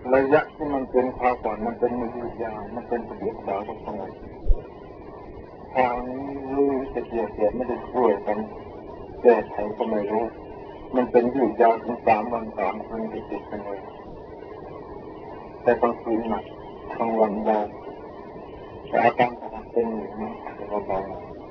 ระยะที่มันเป็นคราวก่อนมันเป็นมือยาวมันเป็นประเดี๋ยวดาวทั้งสมัยทางนี้รู้จะเกี่ยวเสียไม่ได้ช่วยกันแก้ไขก็ไม่รู้มันเป็นยืดยาวถึง3 วัน 3 คืนติดกันเลยแต่กลางคืนหนักกลางวันเบาแต่อาการของเป็นอย่างนี้เบา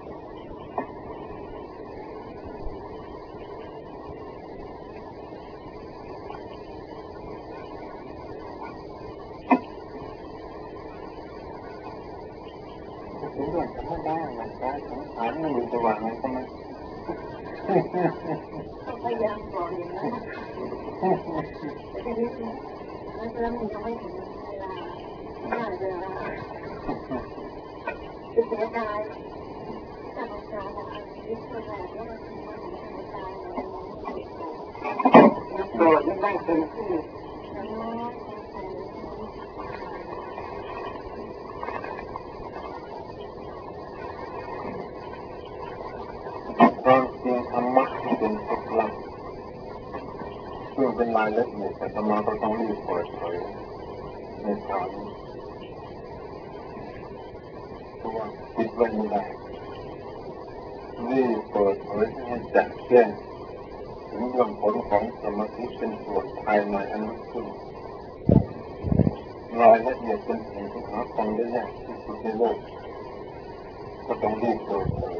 ถึงเรื่องจะไม่ได้หลังการสังขารมันอยู่ระหว่างนั้นก็ไม่พยายามบอกอย่างนั้นแต่ทีนี้แล้วมันยังไม่ถึงเวลาเวลาจะเสียดายแต่ของการชีวิตคนแรกก็มันถึงว่าเสียดายมันโกรธไม่ได้เป็นที่ความจริงธรรมะที่เป็นทุกข์ลับซึ่งเป็นรายละเอียดแต่ธรรมะก็ต้องรีบเปิดเผยในทางเพราะว่าปิดไว้ไม่ได้รีบเปิดเผยให้แจ้งแจ้งถึงเรื่องผลของสมาธิเป็นส่วนภายในอันลึกซึ้งรายละเอียดเป็นสิ่งที่หาฟังได้ยากที่สุดในโลกก็ต้องรีบเปิดเผย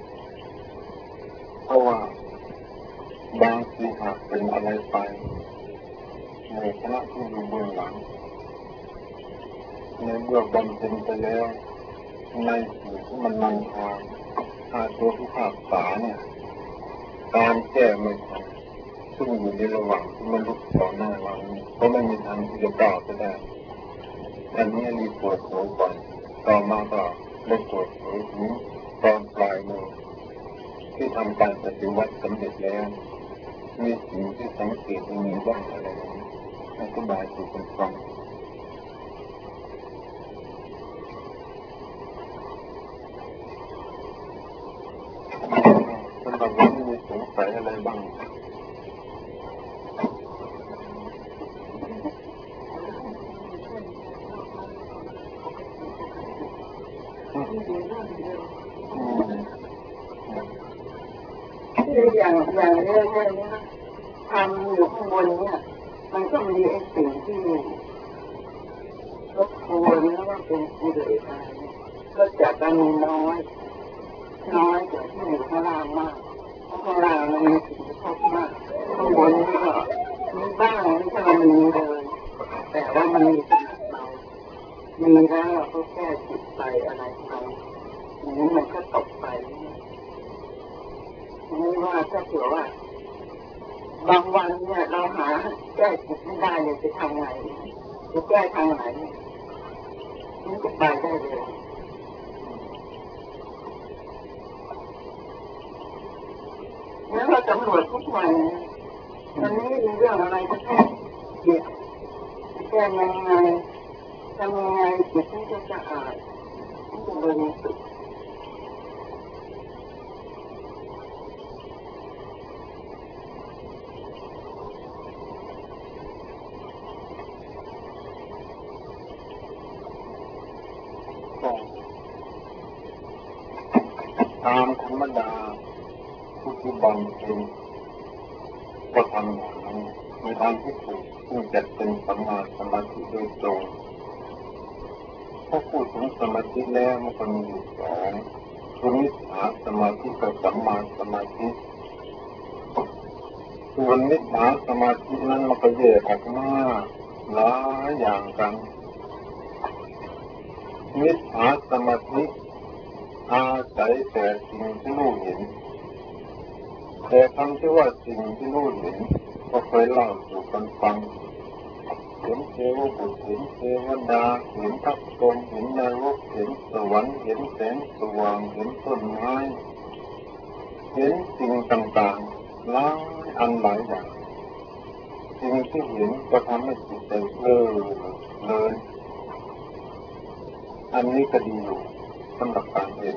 เพราะว่าบางทีหากเป็นอะไรไปในคณะที่อยู่เบื้องหลังในเมื่อบำเพ็ญไปแล้วในสิ่งที่มันนำทางตัวผู้ภาคษาเนี่ยการแก้ไม่ทันซึ่งอยู่ในระหว่างที่มันลุกต่อหน้าเราก็ไม่มีทางที่จะก้าวไปได้อันนี้รีบเปิดเผยก่อนต่อมาก็ได้เปิดเผยถึงตอนปลายมือที่ทำการปฏิวัติสำเร็จแล้วมีสิ่งที่สังเกตมีบ้างอะไรนี้อธิบายสู่กันฟังสำหรับวันนี้มีสงสัยอะไรบ้างอย่างเรื่องนี้ทำอยู่ข้างบนเนี่ยมันก็มีไอ้สิ่งที่รบกวนแล้วก็เป็นกิเลสอะไรก็จะมีน้อยกว่าที่อยู่ข้างล่างมากข้างล่างมันมีสิ่งที่ชอบมากข้างบนนี่ก็มีบ้างไม่ใช่ว่ามีเลยแต่ว่ามันมีสิ่งเรามีแล้วเราก็แก้จิตไปอะไรไปอย่างนี้มันก็ตกไปนี่ว่าถ้าเผื่อว่าบางวันเนี่ยเราหาแก้จิตไม่ได้เลยจะทำไงจะแก้ทางไหนมันก็ไปได้เลยแล้วเราสำรวจทุกวันวันนี้มีเรื่องอะไรก็แก้จิตแก้ยังไงทำยังไงจิตที่จะสะอาดที่จะบริสุทธิ์ตามธรรมดาผู้ที่บำเพ็ญก็ทำอย่างนั้นในทางที่ถูกซึ่งจะเป็นสัมมาสมาธิโดยตรงพอพูดถึงสมาธิแล้วมันก็มีอยู่สองคือมิจฉาสมาธิกับสัมมาสมาธิส่วนมิจฉาสมาธินั้นมันก็แยกออกมาหลายอย่างกันมิจฉาสมาธิอาศัยแต่สิ่งที่รู้เห็นแต่คำที่ว่าสิ่งที่รู้เห็นก็เคยเล่าสู่กันฟังเห็นเทวบุตรเห็นเทวดาเห็นพระพรหมเห็นนรกเห็นสวรรค์เห็นแสงสว่างเห็นต้นไม้เห็นสิ่งต่างๆหลายอันหลายอย่างสิ่งที่เห็นก็ทำให้จิตใจเพลินอันนี้ก็ดีอยู่สำหรับการเห็น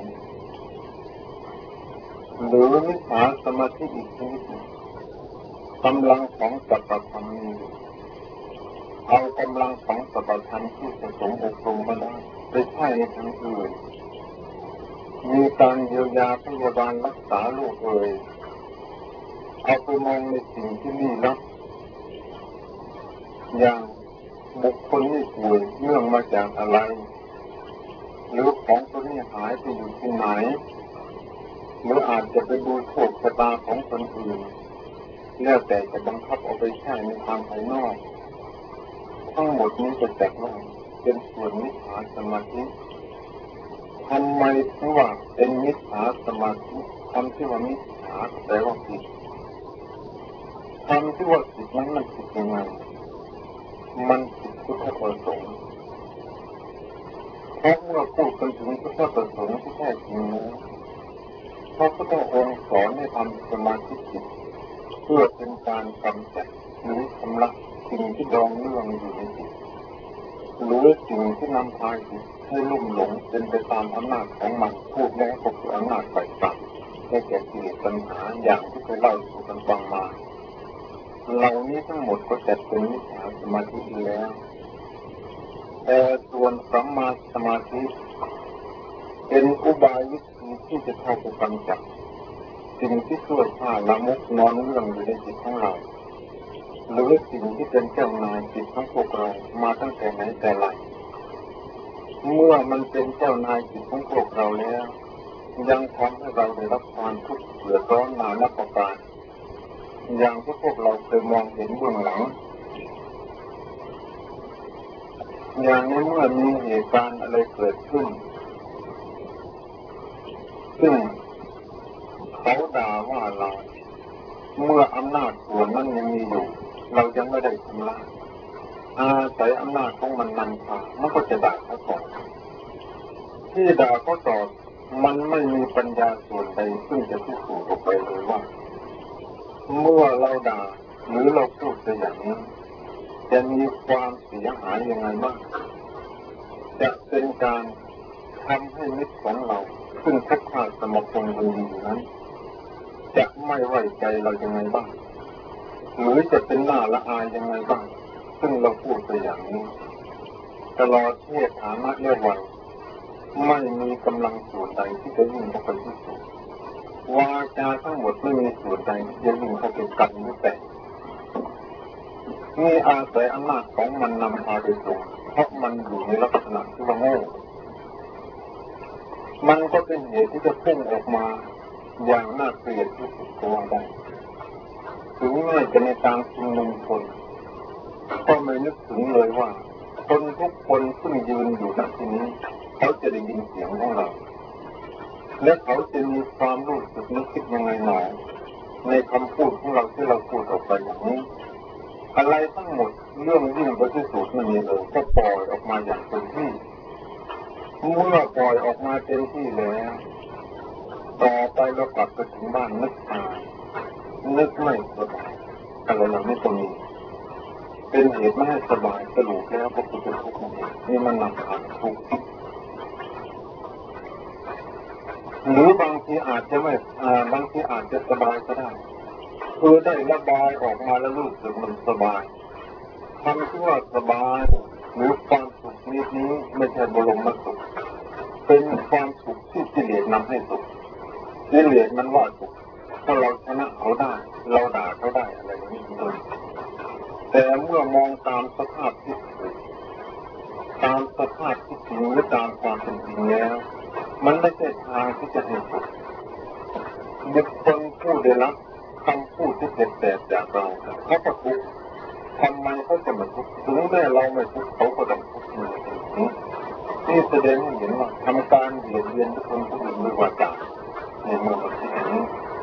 หรือมิจฉาสมาธิอีกชนิดหนึ่งกำลังของจักรพรรดิเอากำลังของสัพพธรรมที่ผสมอบรมมาได้ไปใช้ในทางอื่นมีการเยียวยาพยาบาลรักษาโรคเอาไปมองในสิ่งที่นี่นะอย่างบุคคลนี่ป่วยเนื่องมาจากอะไรหรือของคนนี้หายไปอยู่ที่ไหนหรืออาจจะไปดูโชคชะตาของคนอื่นแล้วแต่จะบังคับเอาไปใช้ในทางภายนอกทั้งหมดนี้จะจัดว่าเป็นส่วนมิจฉาสมาธิทำไมถึงว่าเป็นมิจฉาสมาธิคำที่ว่ามิจฉาแปลว่าผิดคำที่ว่าผิดนั้นมันผิดยังไงมันผิดพุทธประสงค์เพราะเมื่อพูดกันถึงพุทธประสงค์ที่แท้จริงแล้วพระพุทธองค์สอนให้ทำสมาธิจิตเพื่อเป็นการกำจัดหรือชำระสิ่งที่ดองเนื่องอยู่ในจิตหรือสิ่งที่นำพาจิตให้ลุ่มหลงเป็นไปตามอำนาจของมันพูดแล้วก็คืออำนาจไฟฟ้าได้แก่กิเลสตัณหาอย่างที่เคยเล่าสู่กันฟังมาเหล่านี้ทั้งหมดก็จัดเป็นมิจฉาสมาธิแล้วแต่ส่วนสัมมาสมาธิเป็นอุบายวิธีที่จะเข้าไปกำจัดสิ่งที่ชั่วช้าละมุกนอนเรื่องอยู่ในจิตของเราหรือสิ่งที่เป็นเจ้านายจิตของพวกเรามาตั้งแต่ไหนแต่ไรเมื่อมันเป็นเจ้านายจิตของพวกเราแล้วยังทำให้เราได้รับความทุกข์เดือดร้อนมานับประการอย่างที่พวกเราเคยมองเห็นเบื้องหลังอย่างในเมื่อมีเหตุการณ์อะไรเกิดขึ้นซึ่งเขาด่าว่าเราเมื่ออำนาจส่วนนั้นยังมีอยู่เรายังไม่ได้ชำระอาศัยอำนาจของมันนำพามันก็จะด่าเขาต่อที่ด่าเขาต่อมันไม่มีปัญญาส่วนใดซึ่งจะพิสูจน์ออกไปเลยว่าเมื่อเราด่าหรือเราพูดไปอย่างนี้จะมีความเสียหายยังไงบ้างจะเป็นการทำให้มิตรของเราซึ่งพบค่าสมคมดีนั้นจะไม่ไว้ใจเรายังไงบ้างหรือจะเป็นหน้าละอายยังไงบ้างซึ่งเราพูดไปอย่างนี้ตลอดเทศฐานะเรียกว่าไม่มีกำลังส่วนใดที่จะยิ่งเข้าไปที่สุดวาจาทั้งหมดไม่มีส่วนใดที่จะยิ่งเข้าไปกันหรือแต่นี่อาศัยอำนาจของมันนำพาโดยตรงเพราะมันอยู่ในลักษณะที่ว่าโง่มันก็เป็นเหตุที่จะพุ่งออกมาอย่างน่าเกลียดที่สุดก็ว่าได้ถึงแม้จะในทางชุมนุมชนก็ไม่นึกถึงเลยว่าคนทุกคนซึ่งยืนอยู่ณที่นี้เขาจะได้ยินเสียงของเราและเขาจะมีความรู้สึกนึกคิดยังไงหนอในคำพูดของเราที่เราพูดออกไปอย่างนี้อะไรทั้งหมดเรื่องยิ่งไปที่สุดไม่มีเลยก็ปล่อยออกมาอย่างเต็มที่เมื่อปล่อยออกมาเต็มที่แล้วต่อไปเรากลับไปถึงบ้านนึกตายนึกไม่สบายอะไรเราไม่ต้องมีเป็นเหตุไม่ให้สบายสรุปแล้วก็คือเป็นทุกข์นี่มันนำพาทุกข์หรือบางทีอาจจะไม่บางทีอาจจะสบายก็ได้คือได้ระบายออกมาแล้วรู้สึกมันสบายคำที่ว่าสบายหรือความสุขนี้ไม่ใช่บรมสุขเป็นความสุขที่กิเลสนำให้สุขกิเลสมันว่าสุขถ้าเราชนะเขาได้เราด่าเขาได้อะไรอย่างนี้เลยแต่เมื่อมองตามสภาพที่ตามสภาพที่จริงและตามความเป็นจริงแล้วมันไม่ใช่ทางที่จะให้สุขบุคคลผู้ได้รับคำพูดที่เจ็บแสบจากเราเขาก็ทุกข์ทำไมเขาจะมาทุกข์ถึงแม้เราไม่ทุกข์เขาก็ต้องทุกข์นี่แสดงให้เห็นว่าทำการเบียดเบียนคนผู้อื่นด้วยวาจาในเมืองที่นี้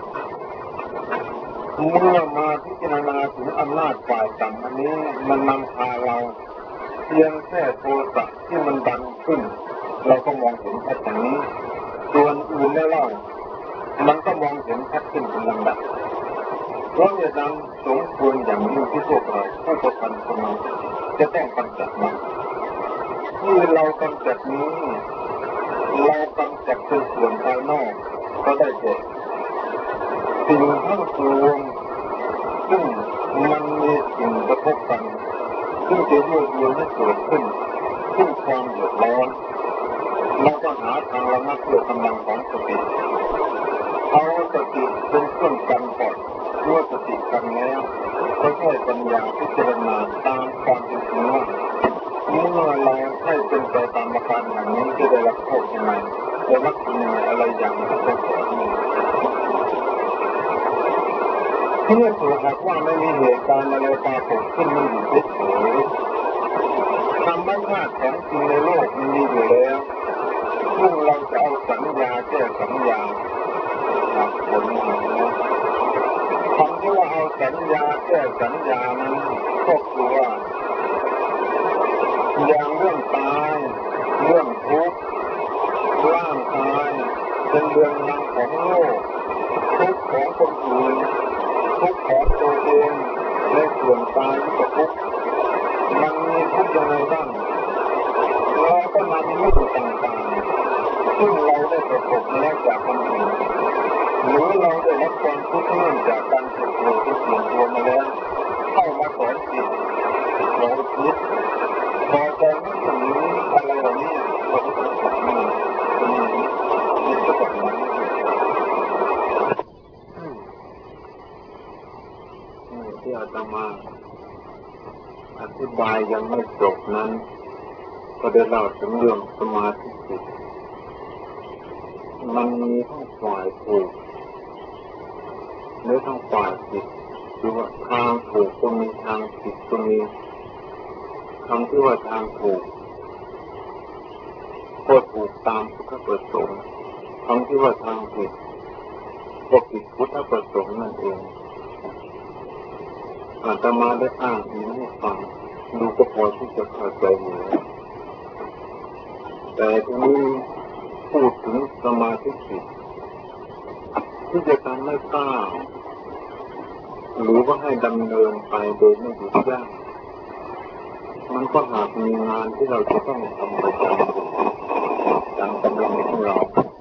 เมื่อมาพิจารณาถึงอำนาจฝ่ายต่ำอันนี้มันนำพาเราเพียงแค่โทสะที่มันดันขึ้นเราก็มองเห็นแค่ตรงนี้ส่วนอื่นแล้วเล่ามันก็มองเห็นชัดขึ้นเป็นลำดับเพราะเหตุนั้นสมควรอย่างยิ่งที่พวกเราผู้ประพันธ์สมาธิจะต้องกำจัดมันที่เรากำจัดนี้เรากำจัดเป็นส่วนภายนอกก็ได้แก่สิ่งทั้งปวงซึ่งมันมีสิ่งกระทบกันซึ่งจะรวบรวมให้เกิดขึ้นซึ่งความเดือดร้อนเราก็หาทางระงับด้วยกำลังของสติเอาสติเป็นเครื่องกันก่อนเมื่อสติกันแล้วก็ใช้ปัญญาพิจารณาตามความเป็นจริงว่าเมื่อเราให้เป็นไปตามอาการอย่างนี้จะได้รับโทษยังไงได้รับยังไงอะไรอย่างที่เป็นแบบนี้เมื่อถูกหากว่าไม่มีเหตุการณ์อะไรปรากฏขึ้นมันอยู่เฉยๆธรรมชาติของจริงในโลกมันมีอยู่แล้วซึ่งเราจะเอาสัญญาแก้สัญญาครับผลมาแล้วคำที่ว่าเอาสัญญาแก้สัญญานั้นก็คือว่าอย่างเรื่องตายเรื่องทุกข์ร่างกายเป็นเรื่องนามของโลกทุกข์ของคนอื่นทุกข์ของตัวเองในส่วนตายกับทุกข์มันมีทุกข์ยังไงบ้างเราก็นำเรื่องต่างๆซึ่งเราได้ประสบมาแล้วจากคนอื่นหรือเราได้รับความทุกข์เนื่องจากการเกิดโรคที่ส่วนตัวมาแล้วเข้ามาสอนจิตเราคิดพอใจไม่ถึงอะไรเหล่านี้เราก็ต้องฝึกมันจิตก็แบบนั้นที่อาตมาอธิบายยังไม่จบนั้นก็ได้เล่าถึงเรื่องสมาธิจิตมันมีทั้งฝ่ายถูกและทั้งฝ่ายผิดคือว่าทางถูกก็มีทางผิดก็มีคำที่ว่าทางถูกก็ถูกตามพุทธประสงค์คำที่ว่าทางผิดก็ผิดพุทธประสงค์นั่นเองอาตมาได้อ้างอิงให้ฟังดูก็พอที่จะเข้าใจอยู่แต่ทีนี้พูดถึงสมาธิจิตที่จะทำให้ก้าวหรือว่าให้ดำเนินไปโดยไม่หยุดยั้งมันก็หากมีงานที่เราจะต้องทำประจำตามกำลังของเรา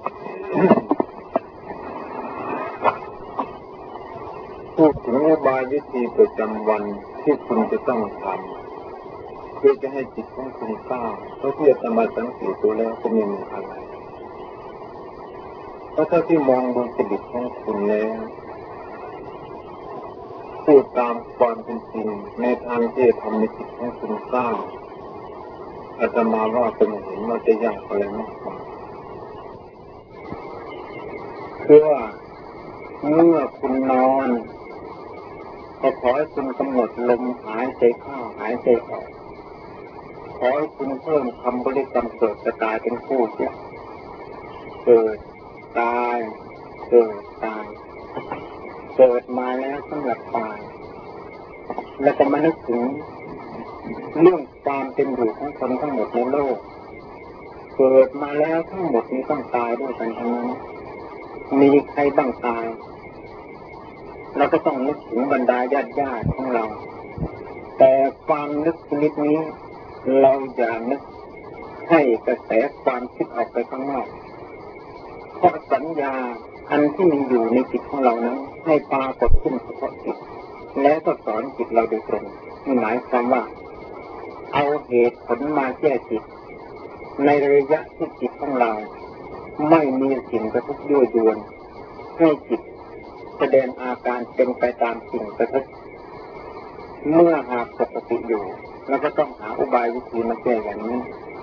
พูดถึงอุบายวิธีประจำวันที่คุณจะต้องทำเพื่อจะให้จิตของคุณก้าวเพราะที่อาตมาสังเกตตัวแล้วก็ไม่มีอะไรเพราะถ้าที่มองดูจริตของคุณแล้วพูดตามความเป็นจริงในทางที่ทำในจิตของคุณก้าวอาตมาว่าเป็นเห็นว่าจะยากอะไรมากกว่าคือว่าเมื่อคุณนอนก็ขอให้คุณกำหนดลมหายใจเข้าหายใจออกขอให้คุณเพิ่มคำบริกรรมเกิดกระจายเป็นคู่อย่างเกิดตายเกิดตายเกิดมาแล้วสำหรับตายแล้วก็มานึกถึงเรื่องความเป็นอยู่ของคนทั้งหมดในโลกเกิดมาแล้วทั้งหมดนี้ต้องตายด้วยกันทั้งนั้นมีใครบ้างตายเราก็ต้องนึกถึงบรรดาญาติของเราแต่ความนึกชนิดนี้เราอย่านึกให้กระแสความคิดออกไปข้างนอกเพราะสัญญาอันที่มีอยู่ในจิตของเรานั้นให้ปรากฏขึ้นเฉพาะจิตแล้วก็สอนจิตเราโดยตรงนี่หมายความว่าเอาเหตุผลมาแก้จิตในระยะที่จิตของเราไม่มีสิ่งกระทบยั่วยวนให้จิตแสดงอาการเป็นไปตามสิ่งกระทบเมื่อหากปกติอยู่เราก็ต้องหาอุบายวิธีมาแก้อย่างนี้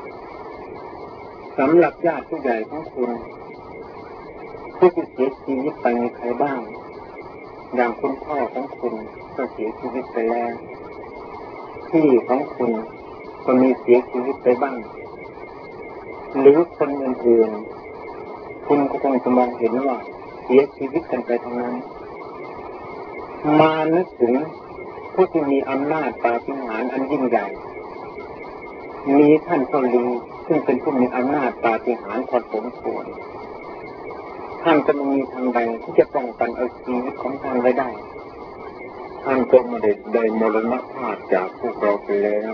สำหรับญาติผู้ใหญ่ของคุณผู้ที่เสียชีวิตไปมีใครบ้างอย่างคุณพ่อของคุณก็เสียชีวิตไปแล้วพี่ของคุณก็มีเสียชีวิตไปบ้างหรือคนอื่นๆคุณก็คงจะมองเห็นว่าเสียชีวิตกันไปทั้งนั้นมานึกถึงผู้ที่มีอำนาจปาฏิหาริย์อันยิ่งใหญ่มีท่านพ่อลีซึ่งเป็นผู้มีอำนาจปาฏิหาริย์พอสมควรท่านจะมีทางใดที่จะป้องกันเอาชีวิตของท่านไว้ได้ท่านก็ไม่ได้มรณภาพจากพวกเราไปแล้ว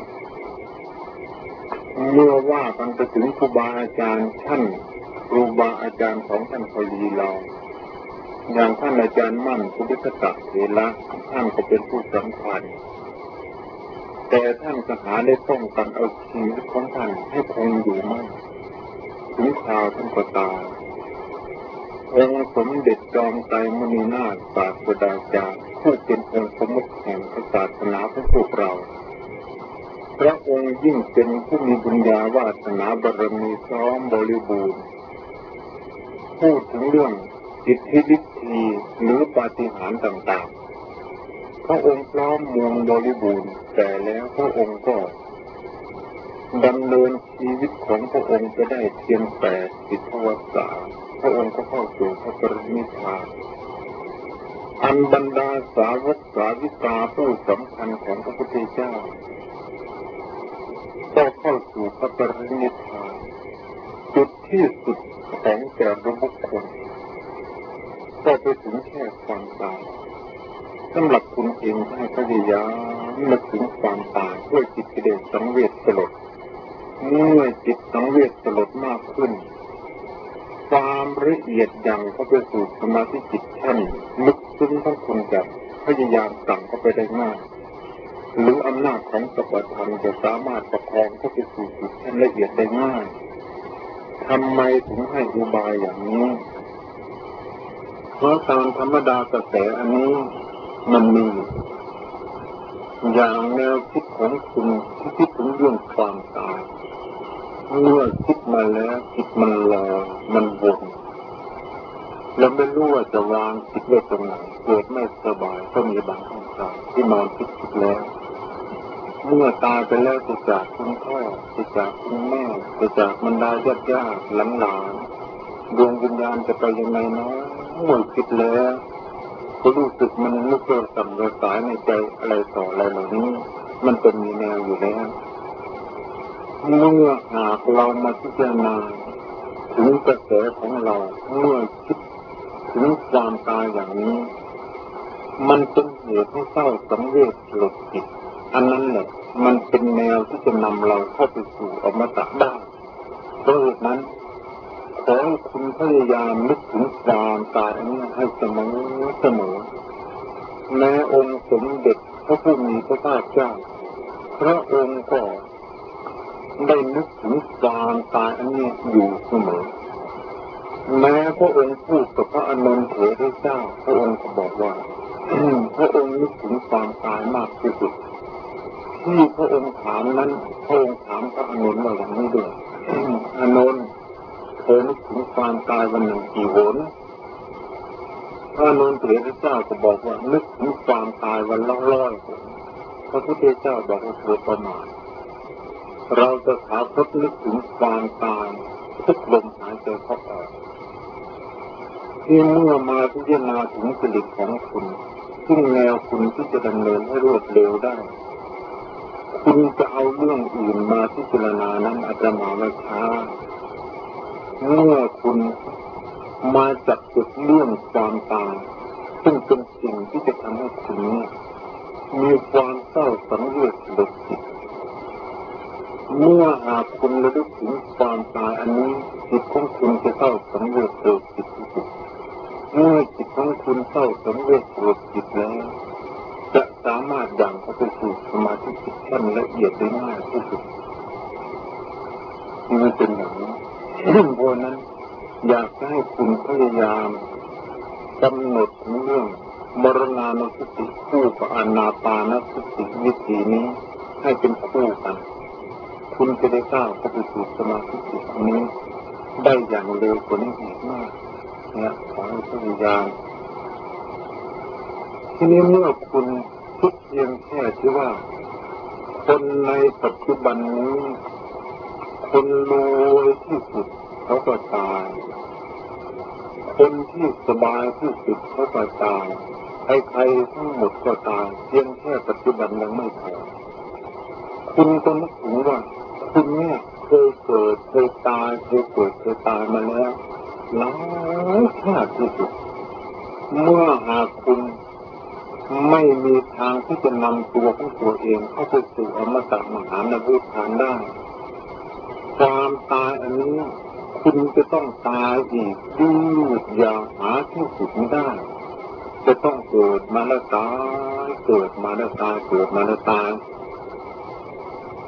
เมื่อว่ากันไปถึงครูบาอาจารย์ท่านครูบาอาจารย์ของท่านพอลีเราอย่างท่านอาจารย์มั่นพุทธศักดิ์เถระท่านก็เป็นผู้สำคัญแต่ท่านก็หาได้ป้องกันเอาชีวิตของท่านให้คงอยู่มั่นถึงคราวท่านก็ตายองค์สมเด็จจอมไตรมุนีนาถศาสดาจารย์ผู้เป็นองค์สมมุติแห่งศาสนาของพวกเราพระองค์ยิ่งเป็นผู้มีบุญญาวาสนาบารมีพร้อมบริบูรณ์พูดถึงเรื่องอิทธิฤทธิ์หรือปาฏิหาริย์ต่างๆพระองค์พร้อมเมืองบริบูรณ์แต่แล้วพระองค์ก็ดำเนินชีวิตของพระองค์จะได้เพียง80 พรรษาพระองค์ก็เข้าสู่พระปรินิพพานอันบรรดาสาวกสาวิกาผู้สำคัญของพระพุทธเจ้าก็เข้าสู่พระปรินิพพานจุดที่สุดของแต่ละบุคคลก็ไปถึงแค่ความตายสำหรับคุณเองให้พยายามนึกถึงความตายด้วยจิตที่ได้สังเวชสลดเมื่อจิตสังเวชสลดมากขึ้นความละเอียดยังเข้าไปสู่สมาธิจิตท่านลึกซึ้งทั้งคนจะพยายามสั่งเข้าไปได้ง่ายหรืออำนาจของสัพพธรรมจะสามารถประคองเข้าไปสู่จิตท่านละเอียดได้ง่ายทำไมถึงให้อุบายอย่างนี้เพราะตามธรรมดากระแสอันนี้มันมีอย่างแนวคิดของคุณที่คิดถึงเรื่องความตายเมื่อคิดมาแล้วจิตมันลอยมันวนแล้วไม่รู้ว่าจะวางจิตไว้ตรงไหนเกิดไม่สบายก็มีบางครั้งที่นอนคิดแล้วเมื่อตายไปแล้วจะจากคุณพ่อจะจากคุณแม่จะจากบรรดาญาติหลานดวงวิญญาณจะไปยังไงเนาะเมื่อคิดแล้วก็รู้สึกมันนึกเกิดสั่นกระสายในใจอะไรต่ออะไรเหล่านี้มันเป็นมีแนวอยู่แล้วเมื่อหากเรามาพิจารณาถึงกระแสของเราเมื่อคิดถึงความตายอย่างนี้มันเป็นเหตุให้เศร้าสังเวชสลดจิตอันนั้นแหละมันเป็นแนวที่จะนำเราเข้าไปสู่อมตะได้เพราะเหตุนั้นขอให้คุณพยายามนึกถึงความตายอันนี้ให้เสมอแม้องค์สมเด็จพระผู้มีพระภาคเจ้าพระองค์ก็ได้นึกถึงความตายอันนี้อยู่เสมอแม้พระองค์พูดกับพระอานนท์เถระเจ้าพระองค์ก็บอกว่าพระองค์นึกถึงความตายมากที่สุดที่พระองค์ถามนั้นพระองค์ถามพระอานนท์ว่าอย่างนี้ด้วยอานนท์เธอนึกถึงความตายวันหนึ่งกี่หนพระอานนท์เถระเจ้าก็บอกว่านึกถึงความตายวันละ100 หนพระพุทธเจ้าบอกว่าเธอประมาทเราจะหาพบนึกถึงความตายทุกลมหายใจเข้าออกที่เมื่อมาพิจารณาถึงจริตของคุณซึ่งแนวคุณที่จะดำเนินให้รวดเร็วได้คุณจะเอาเรื่องอื่นมาพิจารณานั้นอาจจะมาไม่ช้าเมื่อคุณมาจับจุดเรื่องความตายซึ่งเป็นสิ่งที่จะทำให้คุณมีความเศร้าสังเวชสลดจิตเมื่อหากคุณระลึกถึงความตายอันนี้จิตของคุณจะเศร้าสังเวชสลดจิตที่สุดเมื่อจิตของคุณเศร้าสังเวชสลดจิตแล้วจะสามารถยังเข้าไปสู่สมาธิจิตขั้นละเอียดได้ง่ายที่สุดนี่เป็นอย่างนี้เพราะนั้นอยากให้คุณพยายามกำหนดถึงเรื่องมรณานุสติคู่กับอานาปานสติวิธีนี้ให้เป็นคู่กันคุณจะได้ก้าวเข้าไปสู่สมาธิจิตนี้ได้อย่างเร็วกว่านี้อีกมากนะขอให้พยายามทีนี้เมื่อคุณคิดเพียงแค่ที่ว่าคนในปัจจุบันนี้คนรวยที่สุดเขาก็ตายคนที่สบายที่สุดเขาก็ตายใครๆทั้งหมดก็ตายเพียงแค่ปัจจุบันยังไม่พอคุณก็นึกถึงว่าคุณเนี่ยเคยเกิดเคยตายเคยเกิดเคยตายมาแล้วหลายชาติที่สุดเมื่อหากคุณไม่มีทางที่จะนำตัวของตัวเองเข้าไปสู่อมตะมหานิพพานได้ความตายอันนี้คุณจะต้องตายอีกยืดยาวหาที่สุดไม่ได้จะต้องเกิดมาแล้วตายเกิดมาแล้วตายเกิดมาแล้วตาย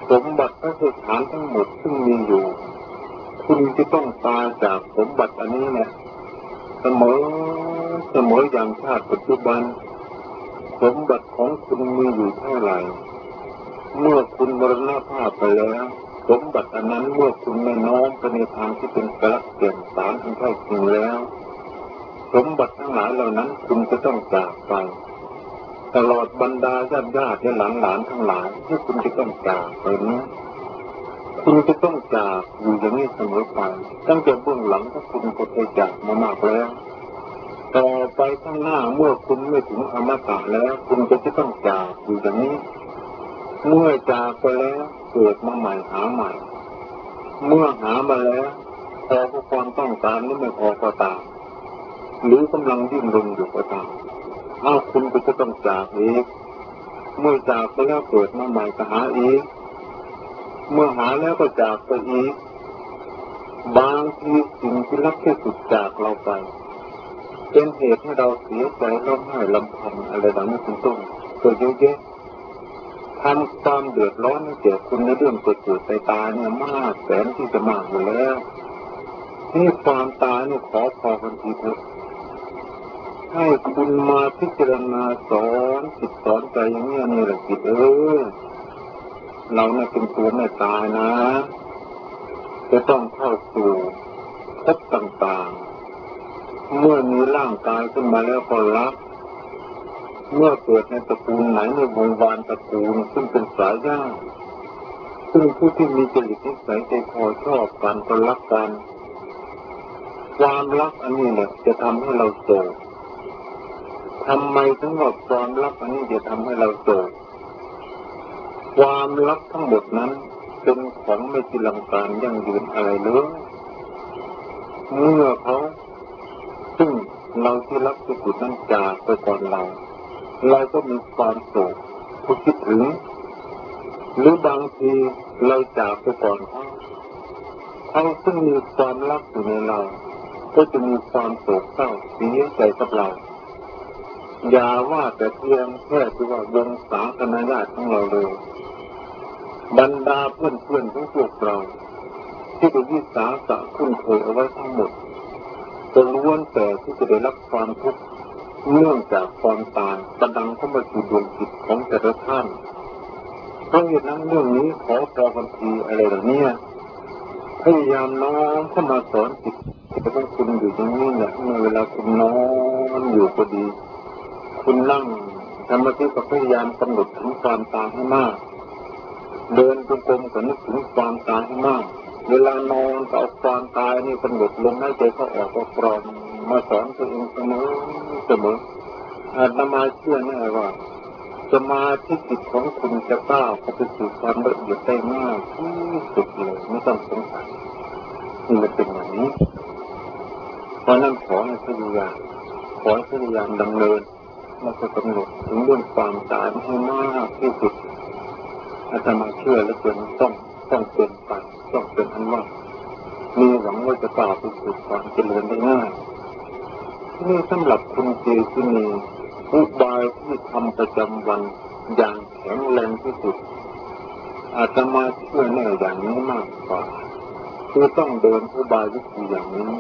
สมบัติพระสถานทั้งหมดซึ่งมีอยู่คุณจะต้องตายจากสมบัติอันนี้แหละเสมออย่างชาติปัจจุบันสมบัติของคุณมีอยู่เท่าไหร่เมื่อคุณมรณภาพไปแล้วสมบัติอันนั้นเมื่อคุณไม่น้อมไปในทางที่เป็นกระเกียนสารอันแท้จริงแล้วสมบัติทั้งหลายเหล่านั้นคุณจะต้องจากไปตลอดบรรดาญาติและหลานทั้งหลายที่คุณจะต้องจากไปนี้คุณจะต้องจากอยู่อย่างนี้เสมอไปตั้งแต่เบื้องหลังถ้าคุณก็ไปจากมามากแล้วต่อไปข้างหน้าเมื่อคุณไม่ถึงอมตะแล้วคุณจะต้องจากอยู่อย่างนี้เมื่อจากไปแล้วเกิดมาใหม่หาใหม่เมื่อหามาแล้วพอผู้ความต้องการนี้ไม่พอก็ตามหรือกำลังดิ้นรนอยู่ก็ตามคุณก็จะต้องจากอีกเมื่อจากไปแล้วเกิดมาใหม่ก็หาอีกเมื่อหาแล้วก็จากไปอีกบางทีสิ่งที่รักที่สุดจากเราไปเป็นเหตุให้เราเสียใจร้องไห้ลำพันอะไรต่างๆเป็นต้นตัวเยอะแยะทำความเดือดร้อนให้แก่คุณในเรื่องเกิดตายเนี่ยมากแสนที่จะมากอยู่แล้วที่ความตายเนี่ยขอพอกันทีเถอะให้คุณมาพิจารณาสอนจิตสอนใจอย่างนี้นี่แหละจิตเราเนี่ยเป็นตัวไม่ตายนะจะต้องเข้าสู่ภพต่างๆเมื่อมีร่างกายขึ้นมาแล้วก็รับเมื่อเกิดในตระกูลไหนในวงวานตระกูลซึ่งเป็นสายญาติซึ่งผู้ที่มีจริตนิสัยใจคอชอบกันก็รักกันความรักอันนี้เนี่ยจะทำให้เราโศกทำไมถึงว่าความรักอันนี้จะทำให้เราโศกความรักทั้งหมดนั้นเป็นของไม่จีรังการยั่งยืนอะไรเลยเมื่อเขาซึ่งเราที่รักที่สุดนั้นจากไปก่อนเราก็มีความโศกผู้คิดถึงหรือบางทีเราจากไปก่อนเขาซึ่งมีความรักอยู่ในเราก็จะมีความโศกเศร้าเสียใจกับเราอย่าว่าแต่เพียงแค่ที่ว่าวงศาคณะญาติของเราเลยบรรดาเพื่อนของพวกเราที่เป็นวิสาสะคุ้นเคยเอาไว้ทั้งหมดจะล้วนแต่ที่จะได้รับความทุกข์เนื่องจากความตายประดังเข้ามาสู่ดวงจิตของแต่ละท่านเพราะเหตุนั้นเรื่องนี้ขอพอกันทีอะไรเหล่านี้พยายามน้อมเข้ามาสอนจิตที่ต้องคุณอยู่ตรงนี้เนี่ยเมื่อเวลาคุณนอนอยู่ก็ดีคุณนั่งสมาธิก็พยายามกำหนดถึงความตายให้มากเดินจงกรมก็นึกถึงความตายให้มากเวลานอนก็เอาความตายนี่กำหนดลมหายใจเข้าออกก็กรองมาสอนตัวเองเสมออาตมาเชื่อแน่ว่าสมาธิจิตของคุณจะก้าวเข้าไปสู่ความละเอียดได้มากที่สุดเลยไม่ต้องสงสัยนี่มันเป็นอย่างนี้เพราะนั้นขอให้พยายามดำเนินแล้วก็กำหนดถึงเรื่องความตายให้มากที่สุดอาตมาเชื่อและต้องเป็นไปต้องเป็นอันว่ามีหวังว่าจะก้าวไปสู่ความเจริญได้ง่ายนี่สำหรับคุณเจที่มีอุบายที่ทำประจำวันอย่างแข็งแรงที่สุดอาตมาเชื่อแน่อย่างนี้มากกว่าคือต้องเดินอุบายวิธีอย่างนี้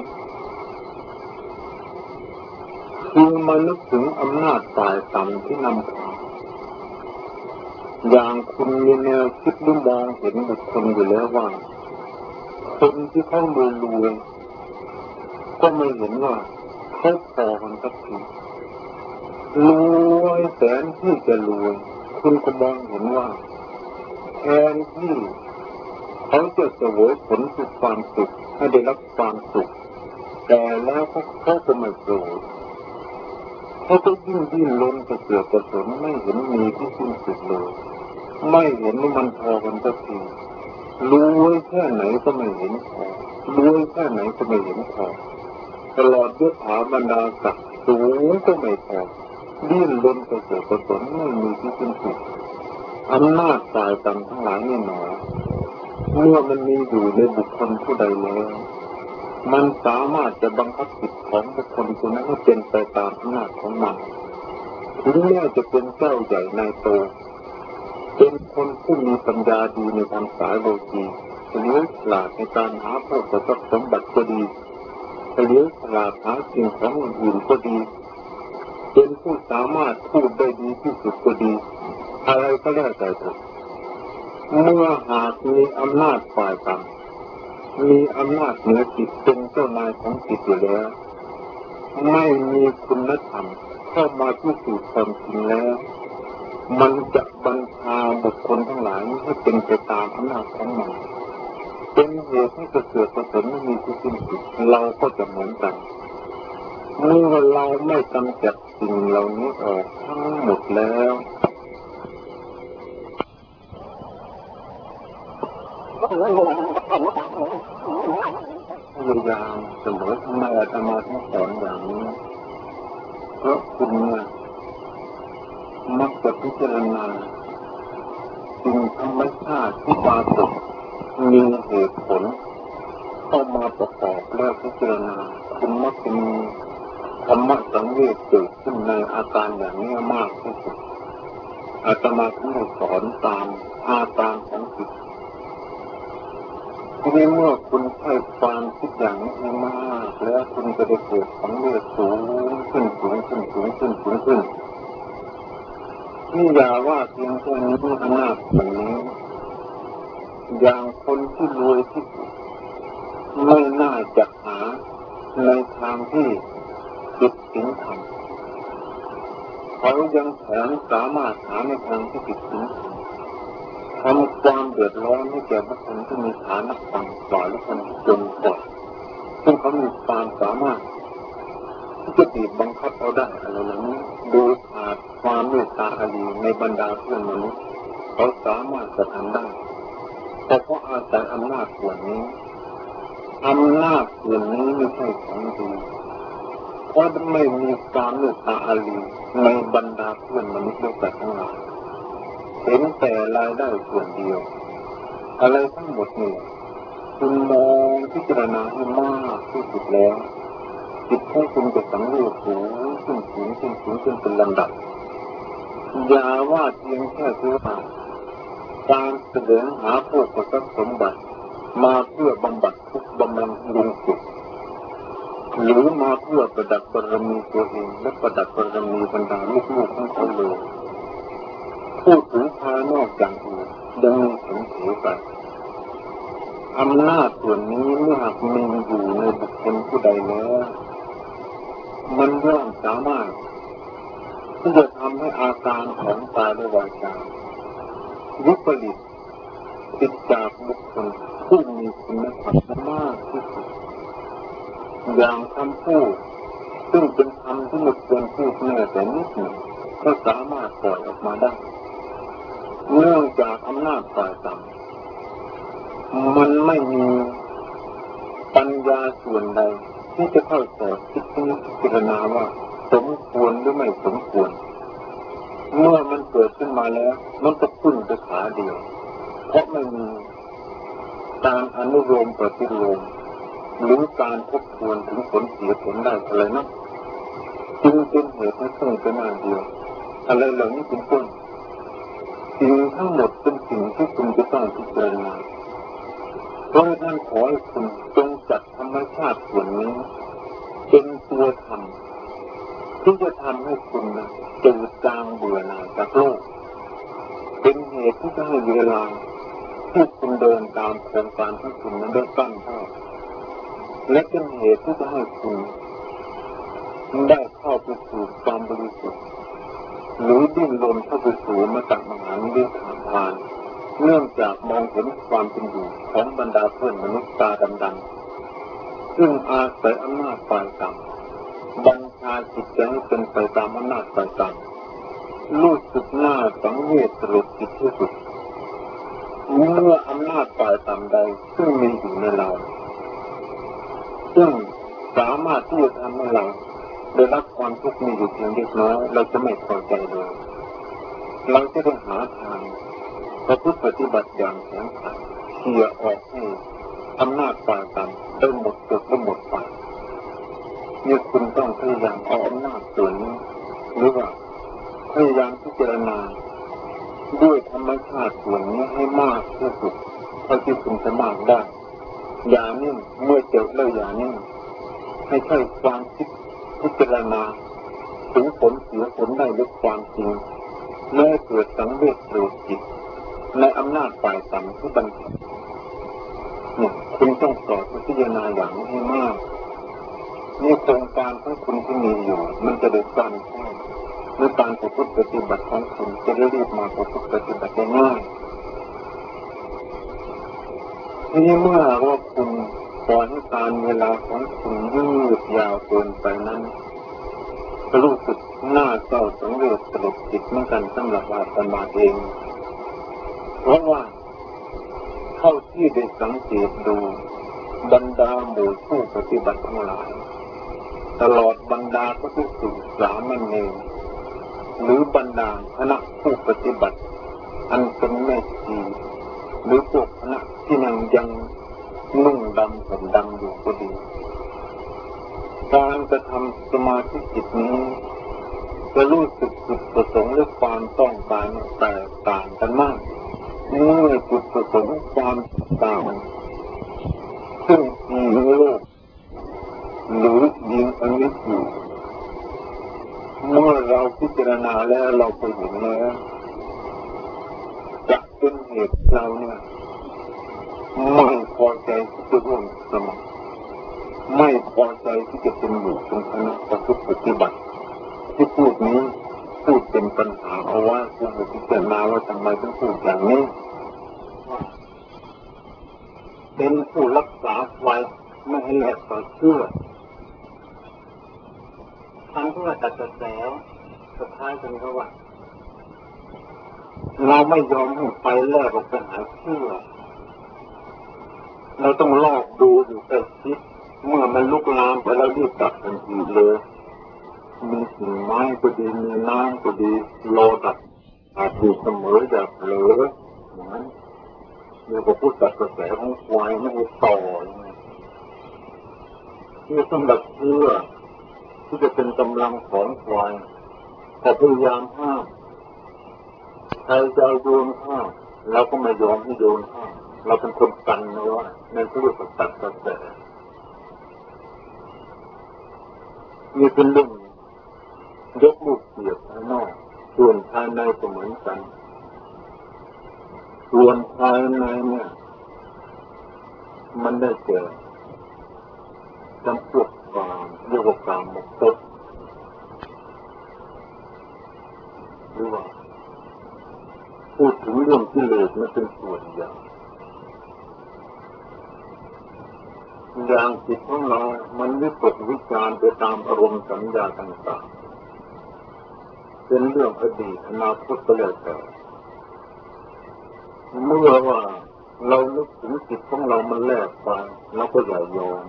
คือมานึกถึงอำนาจฝ่ายต่ำที่นำพาอย่างคุณมีแนวคิดหรือมองเห็นบุคคลอยู่แล้วว่าคนที่เขารวยก็ไม่เห็นว่าเขาพอกันสักทีรวยแสนที่จะรวยคุณก็มองเห็นว่าแทนที่เขาจะเสวยผลสุขความสุขให้ได้รับความสุขแต่แล้วเขาก็ไม่โกรธเขาก็ยิ่งล้นกระเสือกกระสนไม่เห็นมีที่สิ้นสุดเลยไม่เห็นว่ามันพอกันสักทีรวยแค่ไหนก็ไม่เห็นพอรวยแค่ไหนก็ไม่เห็นพอตลอดยศถาบรรดาศักดิ์สูงก็ไม่พอดิ้นรนกระเสือกกระสนไม่มีที่สิ้นสุดอำนาจฝ่ายต่ำทั้งหลายนี่หนอเมื่อมันมีอยู่ในบุคคลผู้ใดแล้วมันสามารถจะบังคับจิตของบุคคลคนนั้นให้เป็นไปตามอำนาจของมันถึงแม้จะเป็นเจ้าใหญ่นายโตเป็นคนที่มีปัญญาดีในทางสายโลกีหรือฉลาดในการหาพวกทรัพย์สมบัติก็ดีหรือฉลาดหาสิ่งของอื่นๆก็ดีเป็นผู้สามารถพูดได้ดีที่สุดก็ดีอะไรก็แล้วแต่เถอะเมื่อหากมีอำนาจฝ่ายต่ำมีอำนาจเหนือจิตเป็นเจ้านายของจิตอยู่แล้วไม่มีคุณธรรมเข้ามาพิสูจน์ความจริงแล้วมันจะบังคับบุคคลทั้งหลายให้เป็นไปตามอำนาจของมันเป็นเหตุให้เกิดผลไม่มีที่สิ้นสุดเราก็จะเหมือนกันเมื่อเราไม่กำจัดสิ่งเหล่านี้ออกทั้งหมดแล้วพยายามเสมอทำไมอาตมาต้องสอนอย่างนี้เพราะคุณเนี่ยมักจะพิจารณาสิ่งธรรมชาติที่ปรากฏมีเหตุผลเข้ามาประกอบและพิจารณาคุณมักจะมีธรรมะสังเวชเกิดขึ้นในอาการอย่างนี้มากที่สุดอาตมาถึงได้สอนตามอาการของจิตทีนี้เมื่อคุณใช้ความคิดอย่างนี้มากแล้วคุณจะได้เกิดสังเวชสูงขึ้นนี่อย่าว่าเพียงแค่นี้อำนาจแบบนี้อย่างคนที่รวยที่สุดไม่น่าจะหาในทางที่ผิดศีลธรรมเขายังแถมสามารถหาในทางที่ผิดศีลธรรมทำความเดือดร้อนให้แก่บุคคลที่มีฐานะต่ำกว่าและคนจนกว่าซึ่งเขามีความสามารถที่จะบีบบังคับเขาได้อะไรเหล่านี้ดูขาดความเมตตาอารีในบรรดาเพื่อนมนุษย์เขาสามารถจะทำได้แต่เพราะอาศัยอำนาจส่วนนี้อำนาจส่วนนี้ไม่ใช่ของดีเพราะไม่มีความเมตตาอารีในบรรดาเพื่อนมนุษย์ด้วยกันทั้งหลายเห็นแต่รายได้ส่วนเดียวอะไรทั้งหมดนี่คุณมองพิจารณาให้มากที่สุดแล้วจิตของคุณจะสังเวชสูงขึ้นเป็นลำดับอย่าว่าเพียงแค่เพื่อการแสวงหาพวกทรัพย์สมบัติมาเพื่อบำบัดทุกข์บำรุงสุขหรือมาเพื่อประดับบารมีตัวเองและประดับบารมีบรรดาลูกๆของเขาเลยพูดถึงภายนอกอย่างอื่นยังมีผลเสียไปอำนาจส่วนนี้เมื่อหากมีอยู่ในบุคคลผู้ใดแล้วมันย่อมสามารถที่จะทำให้อาการของกายและวาจาวิปริตติดจากบุคคลผู้มีคุณธรรมมากที่สุดอย่างคำพูดซึ่งเป็นคำที่ไม่ควรพูดแม้แต่นิดหนึ่งก็สามารถปล่อยออกมาได้เนื่องจากอำนาจฝ่ายต่ำมันไม่มีปัญญาส่วนใดที่จะเข้าใจคิดพิจารณาว่าสมควรหรือไม่สมควรเมื่อมันเกิดขึ้นมาแล้วมันก็ขึ้นไปขาเดียวเพราะไม่มีการอนุโลมปฏิโลมหรือการทบทวนถึงผลเสียผลได้อะไรนะจึงเป็นเหตุให้ต้องเป็นอันเดียวอะไรเหล่านี้เป็นต้นสิ่งทั้งหมดเป็นสิ่งที่คุณจะต้องพิจารณาเพราะฉะนั้นขอให้คุณจงจัดธรรมชาติส่วนนี้เป็นตัวธรรมที่จะทำให้คุณจืดจางเบื่อหน่ายจากโลกเป็นเหตุที่จะให้เวลาที่คุณเดินตามโครงการของคุณนั้นได้ตั้งเท่าและเป็นเหตุที่จะให้คุณได้เข้าไปสู่ความบริสุทธิ์หรือดิ้นรนเข้าไปสู่มรรคมหานิพพานเนื่องจากมองเห็นความเป็นอยู่ของบรรดาเพื่อนมนุษย์ตาดำๆซึ่งอาศัยอำนาจฝ่ายต่ำบังคับจิตใจให้เป็นไปตามอำนาจฝ่ายต่ำรู้สึกหน้าสังเวชสลดจิตที่สุดเมื่ออำนาจฝ่ายต่ำใดซึ่งมีอยู่ในเราซึ่งสามารถที่จะทำให้เราได้รับความทุกข์มีอยู่เพียงเล็กน้อยเราจะไม่พอใจเลยเราจะต้องหาทางประพฤติปฏิบัติอย่างแข็งขันเขี่ยออกให้อำนาจฝ่ายต่ำได้หมดจดและหมดไปนี่คุณต้องพยายามเอาอำนาจส่วนนี้หรือว่าพยายามพิจารณาด้วยธรรมชาติส่วนนี้ให้มากที่สุดเท่าที่คุณจะมากได้อย่านิ่งเมื่อเจอแล้วอย่านิ่งให้ใช้ความคิดพิจารณาถึงผลเสียผลได้ด้วยความจริงแม้เกิดสังเวชโกรธจิตในอำนาจฝ่ายต่ำที่บังคับเนี่ยคุณต้องสอบพิจารณาอย่างนี้ให้มากนี่โครงการของคุณที่มีอยู่มันจะได้การใช้ในการประพฤติปฏิบัติของคุณจะได้รีบมาประพฤติปฏิบัติได้ง่ายทีนี้เมื่อว่าคุณปล่อยให้การเวลาของคุณยืดยาวเกินไปนั้นก็รู้สึกน่าเศร้าสังเวชสลดจิตเหมือนกันสำหรับอาตมาเองเพราะว่าเท่าที่ได้สังเกตดูบรรดาหมู่ผู้ปฏิบัติทั้งหลายตลอดบรรดาพระภิกษุสามเณรหรือบรรดาคณะผู้ปฏิบัติอันเป็นแม่ชีหรือพวกคณะที่ยังนุ่งดำห่มดำอยู่ก็ดีการกระทำสมาธิจิตนี้จะรู้สึกจุดประสงค์และความต้องการแตกต่างกันมากเมื่อจุดประสงค์ความต่างซึ่งมีโลกหรือยิงอันนี้อยู่เมื่อเราพิจารณาแล้วเราไปเห็นแล้วจะเป็นเหตุเราเนี่ยไม่พอใจที่จะร่วมสมัครไม่พอใจที่จะเป็นอยู่ตรงคณะปฏิบัติที่พูดนี้พูดเป็นปัญหาเอาไว้เพื่อพิจารณาว่าทำไมต้องพูดอย่างนี้เป็นผู้รักษาไว้ไม่ให้แหลกต่อเชื่อทั้งเพื่อตัดกระแสสุดท้ายกันก็ว่าเราไม่ยอมให้ไฟแลกออกไปหาเชื่อเราต้องลอกดูอยู่ใกล้ชิดเมื่อมันลุกลามไปแล้วรีบดับทันทีเลยมีกิ่งไม้ก็ดีมีน้ำก็ดีรอดับอาจอยู่เสมออย่าเผลออย่างนั้นเรียกว่าผู้ตัดกระแสของไฟไม่ให้ต่อนี่สำหรับเชื่อที่จะเป็นกำลังของไฟแต่พยายามห้ามใครจะโยนห้ามเราก็ไม่ยอมให้โยนห้ามเราเป็นคนกันนะว่าในเรื่องของตัดกระแสนี่เป็นเรื่องยกลูกเสียบภายนอกส่วนภายในก็เหมือนกันส่วนภายในเนี่ยมันได้แก่จำพวกกามเรียกว่ากามมุตตหรือว่าพูดถึงเรื่องกิเลสมันเป็นส่วนอย่างจิตของเรามันวิตกวิจารไปตามอารมณ์สัญญาต่างๆเป็นเรื่องอดีตอนาคตก็แล้วแต่เมื่อว่าเรานึกถึงจิตของเรามันแลกไปเราก็อย่ายอม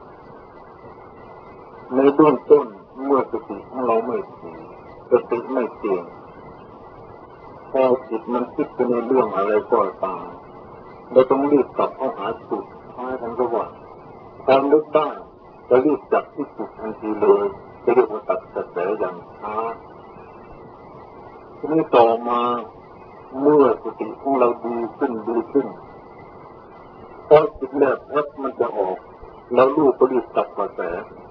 ในเบื้องต้นเมื่อสติของเราไม่ดีสติไม่เก่งพอจิตมันคิดไปในเรื่องอะไรก็ตามเราต้องรีบกลับเข้าหาจุดท้ายทั้งระหว่างความนึกได้จะรีบจับที่จุดทันทีเลยจะเรียกว่าตัดกระแสอย่างช้าทีนี้ต่อมาเมื่อสติของเราดีขึ้นพอจิตแรกมันจะออกแล้วลูกก็รีบตัดกระแส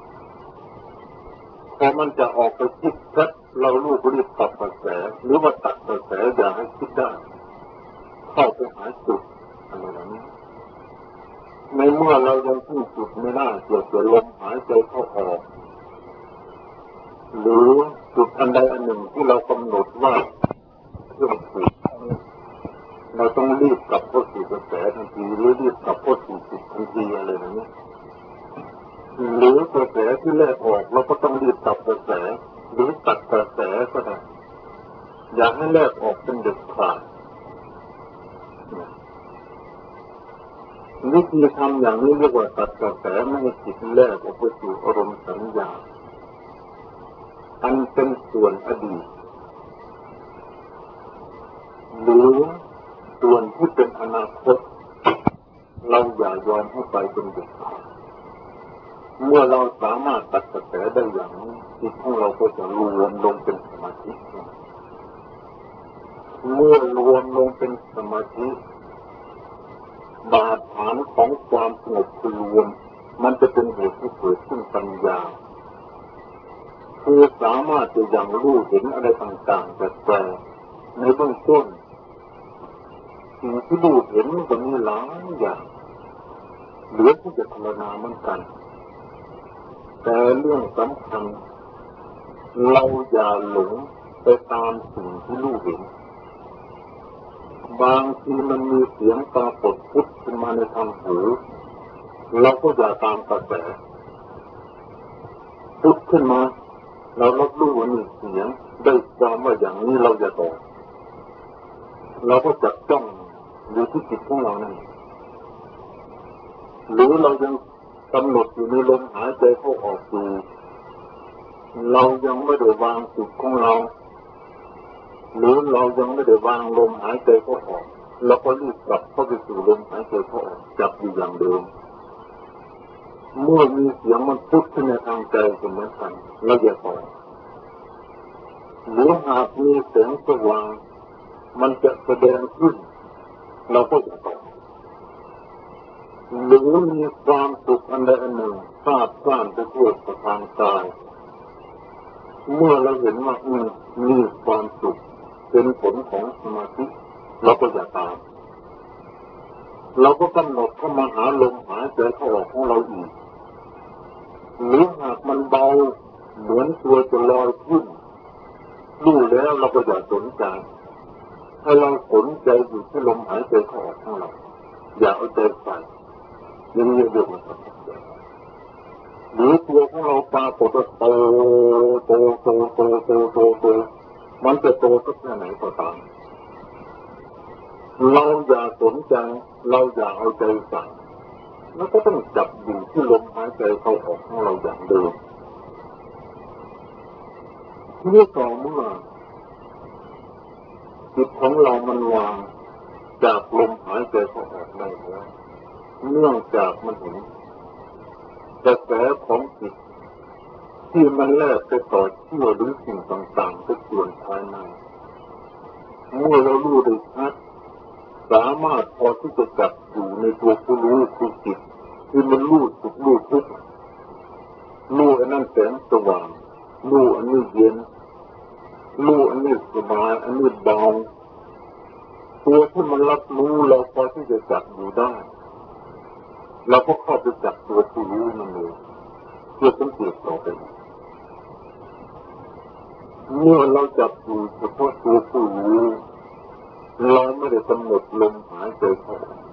พอมันจะออกไปคิดเราลูกก็รีบตัดกระแสหรือว่าตัดกระแสอย่าให้คิดได้เข้าไปหาจุดอะไรแบบนี้ในเมื่อเรายังที่จุดไม่ได้เกิดลมหายใจเข้าออกหรือจุดอันใดอันหนึ่งที่เรากำหนดว่าเพื่อจุดเราต้องรีบกลับเข้าสู่กระแสทันทีหรือรีบกลับเข้าสู่จุดทันทีอะไรแบบนี้หรือกระแสที่แรกออกเราก็ต้องรีบตัดกระแสหรือตัดกระแสก็ได้อย่าให้แรกออกเป็นเด็ดขาดวิธีทำอย่างนี้เรียกว่าตัดกระแสไม่ให้จิตแรกออกไปสู่อารมณ์สัญญาอันเป็นส่วนอดีตหรือส่วนที่เป็นอนาคตเราอย่ายอมให้ไปเป็นเด็ดขาดเมื่อเราสามารถตัดกระแสได้อย่างนี้จิตของเราก็จะรวมลงเป็นสมาธิเมื่อรวมลงเป็นสมาธิบาดฐานของความสงบรวมมันจะเป็นเหตุให้เกิดขึ้นปัญญาคือสามารถจะยังรู้เห็นอะไรต่างๆแปลกๆในเบื้องต้นสิ่งที่รู้เห็นมันจะมีหลายอย่างเหลือที่จะภาวนาเหมือนกันแต่เรื่องสำคัญเราอย่าหลงไปตามสิ่งที่รู้เห็นบางทีมันมีเสียงปรากฏพุทธขึ้นมาในทางหูเราก็อย่าตามกระแสพุทธขึ้นมาเรารับรู้ว่ามีเสียงได้ความว่าอย่างนี้เราอย่าต่อเราก็จับจ้องอยู่ที่จิตของเรานั่นหรือเรายังกำหนดอยู่ในลมหายใจเข้าออกอยู่เรายังไม่ได้วางจิตของเราหรือเรายังไม่ได้วางลมหายใจเข้าออกเราก็รีบกลับเข้าไปสู่ลมหายใจเข้าออกจับอยู่อย่างเดิมเมื่อมีเสียงมันพุทธขึ้นในทางใจก็เหมือนกันเราอย่าต่อหรือหากมีแสงสว่างมันจะแสดงขึ้นเราก็อย่าต่อหรือมีความสุขอันใดอันหนึ่งทราบซ่านไปทั่วทางกายเมื่อเราเห็นว่ามีความสุขเป็นผลของสมาธิเราก็อย่าตามเราก็กำหนดเข้ามาหาลมหายใจเข้าออกของเราอีกหรือหากมันเบาเหมือนตัวจะลอยขึ้นรู้แล้วเราก็อย่าสนใจให้เราสนใจอยู่ที่ลมหายใจเข้าออกของเราอย่าเอาใจใส่ยังเยอะๆนะครับหรือตัวของเราปรากฏว่าโตมันจะโตสักแค่ไหนก็ตามเราอย่าสนใจเราอย่าเอาใจใส่แล้วก็ต้องจับอยู่ที่ลมหายใจเข้าออกของเราอย่างเดิมเมื่อต่อเมื่อจิตของเรามันวางจากลมหายใจเข้าออกได้แล้วเนื่องจากมันเห็นกระแสของจิตที่มันแลกไปต่อเชื่อหรือสิ่งต่างๆทุกส่วนภายในเมื่อเรารู้ได้ชัดสามารถพอที่จะจับอยู่ในตัวผู้รู้คือจิตที่มันรู้สุขรู้ทุกข์รู้อันนั้นแสงสว่างรู้อันนี้เย็นรู้อันนี้สบายอันนี้เบาตัวที่มันรับรู้เราพอที่จะจับอยู่ได้เราก็เข้าไปจับตัวผู้รู้มันเลยเพื่อสังเกตต่อไปเมื่อเราจับอยู่เฉพาะตัวผู้รู้เราไม่ได้กำหนดลมหายใจเข้า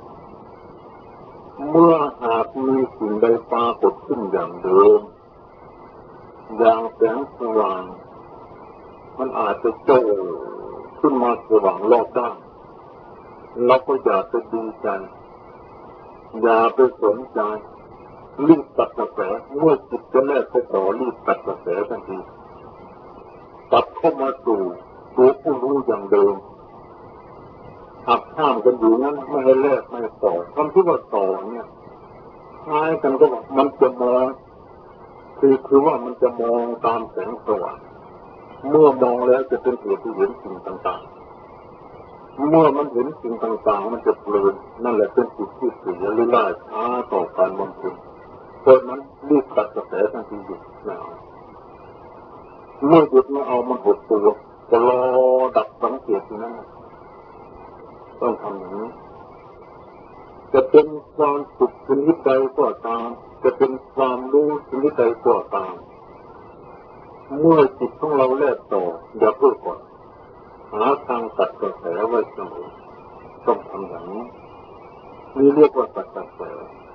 เมื่อหากมีสิ่งใดปรากฏขึ้นอย่างเดิมอย่างแสงสว่างมันอาจจะโจ้ขึ้นมาสว่างรอบด้านเราก็อย่าไปดีใจอย่าไปสนใจรีบตัดกระแสเมื่อจิตจะแลกไปต่อรีบตัดกระแสทันทีตัดเข้ามาสู่ตัวผู้รู้อย่างเดิมหักห้ามกันอยู่นั้นไม่ให้แลกไม่ให้ต่อคำที่ว่าต่อเนี่ยคล้ายกันก็ว่ามันจะมองคือว่ามันจะมองตามแสงสว่างเมื่อมองแล้วจะเป็นเหตุที่เห็นสิ่งต่างๆเมื่อมันเห็นสิ่งต่างๆมันจะเพลินนั่นแหละเป็นจุดที่เสียหรือล่าช้าต่อการบำเพ็ญเพราะนั้นรีบตัดกระแสทันทีหยุดแล้วเมื่อหยุดไม่เอามันหดตัวจะรอดับสังเกตอยู่นั่นต้องทำอย่างนี้จะเป็นความสุขชนิดใดก็ตามจะเป็นความรู้ชนิดใดก็ตามเมื่อจิตของเราแลกต่ออย่าเพิ่งก่อนหาทางตัดกระแสไว้เสมอต้องทำอย่างนี้นี่เรียกว่าตัดกระแส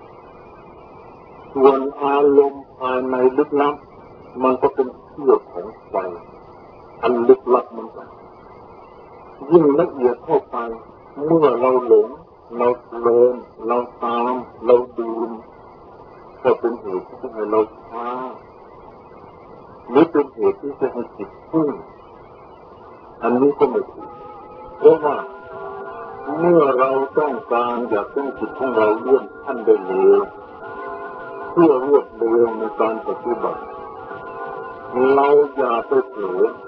ส่วนอารมณ์ภายในลึกลับมันก็เป็นเชือกของไฟอันลึกลับเหมือนกันยิ่งละเอียดเข้าไปเมื่อเราหลงเราเพลินเราตามเราดื่มก็เป็นเหตุที่จะให้เราช้าหรือเป็นเหตุที่จะให้จิตพุ่งอันนี้ก็ไม่ถูกเพราะว่าเมื่อเราต้องการอยากให้จิตของเราเลื่อนขั้นได้เร็วเพื่อรวดเร็วในการปฏิบัติเราอย่าไปเผลอ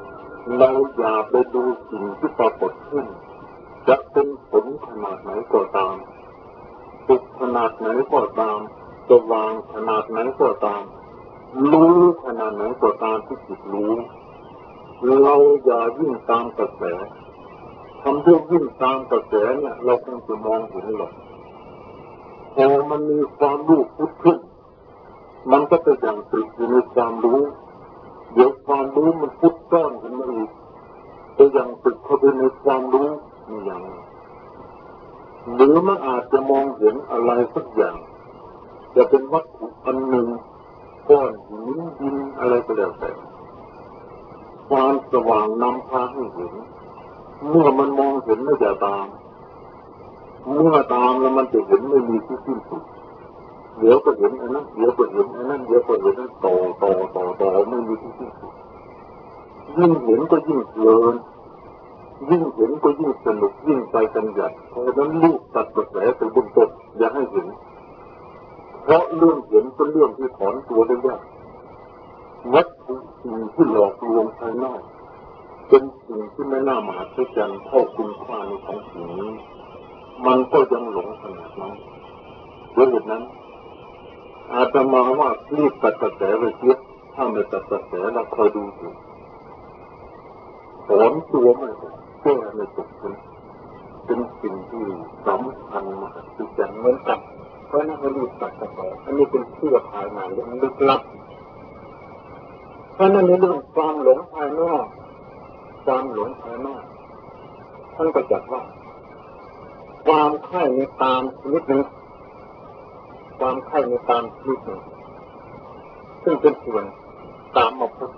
เราอย่าไปดูสิ่งที่ปรากฏขึ้นจะเป็นผลขนาดไหนก็ตามสุขขนาดไหนก็ตามสว่างขนาดไหนก็ตามรู้ขนาดไหนก็ตามที่จิตรู้เราอย่ายิ่งตามกระแสทำด้วยยิ่งตามกระแสเนี่ยเราคงจะมองเห็นหรอกพอมันมีความรู้พุทธขึ้นมันก็จะอย่างติดอยู่ในความรู้เดี๋ยวความรู้มันพุทธซ่อนขึ้นมาอีกจะอย่างติดเข้าไปในความรู้นี่อย่างหรือมันอาจจะมองเห็นอะไรสักอย่างจะเป็นวัตถุอันหนึ่งก้อนหินดินอะไรก็แล้วแต่ความสว่างนำพาให้เห็นเมื่อมันมองเห็นไม่จะตามเมื่อตามแล้วมันจะเห็นไม่มีที่สิ้นสุดเดี๋ยวก็เห็นอันนั้นเดี๋ยวก็เห็นอันนั้นเดี๋ยวก็เห็นอันนั้นต่อไม่มีที่สิ้นสุดยิ่งเห็นก็ยิ่งเพลินยิ่งเห็นก็ยิ่งสนุกยิ่งไปกันใหญ่เพราะฉะนั้นลูกตัดกระแสไปบนต้นอย่าให้เห็นเพราะเรื่องเห็นเป็นเรื่องที่ถอนตัวได้ยากวัตถุสิ่งที่หลอกลวงภายนอกเป็นสิ่งที่ไม่น่ามาหัศจรรย์เท่าคุณค่าในของสิ่งนี้มันก็ยังหลงขนาดนั้นด้วยเหตุนั้นอาตมาว่ารีบตัดกระแสไปเสียถ้าไม่ตัดกระแสเราคอยดูสิถอนตัวไม่ได้แก้ไม่ตกเป็นสิ่งที่สำคัญมากที่จะเหมือนกันเพราะนั้นเรารีบตัดกระแสอันนี้เป็นเชื่อภายในเรื่องลึกลับเพราะนั้นในเรื่องความหลงภายนอกความหลงภายนอกท่านก็จัดว่าความใคร่ในตามชนิดหนึ่งความใคร่ในตามชนิดหนึ่งซึ่งเป็นส่วนตามมาพุทธ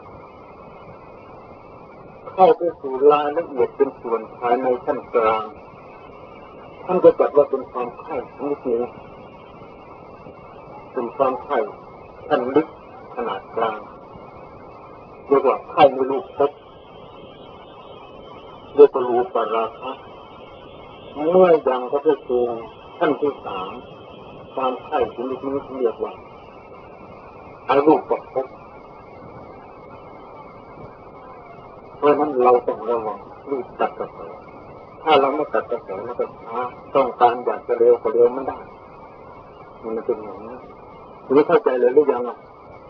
เข้าไปสู่รายละเอียดเป็นส่วนภายในขั้นกลางท่านก็จัดว่าเป็นความใคร่ชนิดนี้เป็นความใคร่ขั้นลึกขนาดกลางเรียกว่าใคร่ในรูปพจน์เรียกว่ารูปราคะเมื่อยังเข้าไปสู่ขั้นที่สามความใคร่ชนิดนี้เรียกว่าอรูปภพเพราะนั้นเราต้องระวังรีบตัดกระแสถ้าเราไม่ตัดกระแสเราก็ช้าต้องการอยากจะเร็วก็เร็วไม่ได้มันเป็นอย่างนี้หรือเข้าใจเลยหรือยังอ่ะ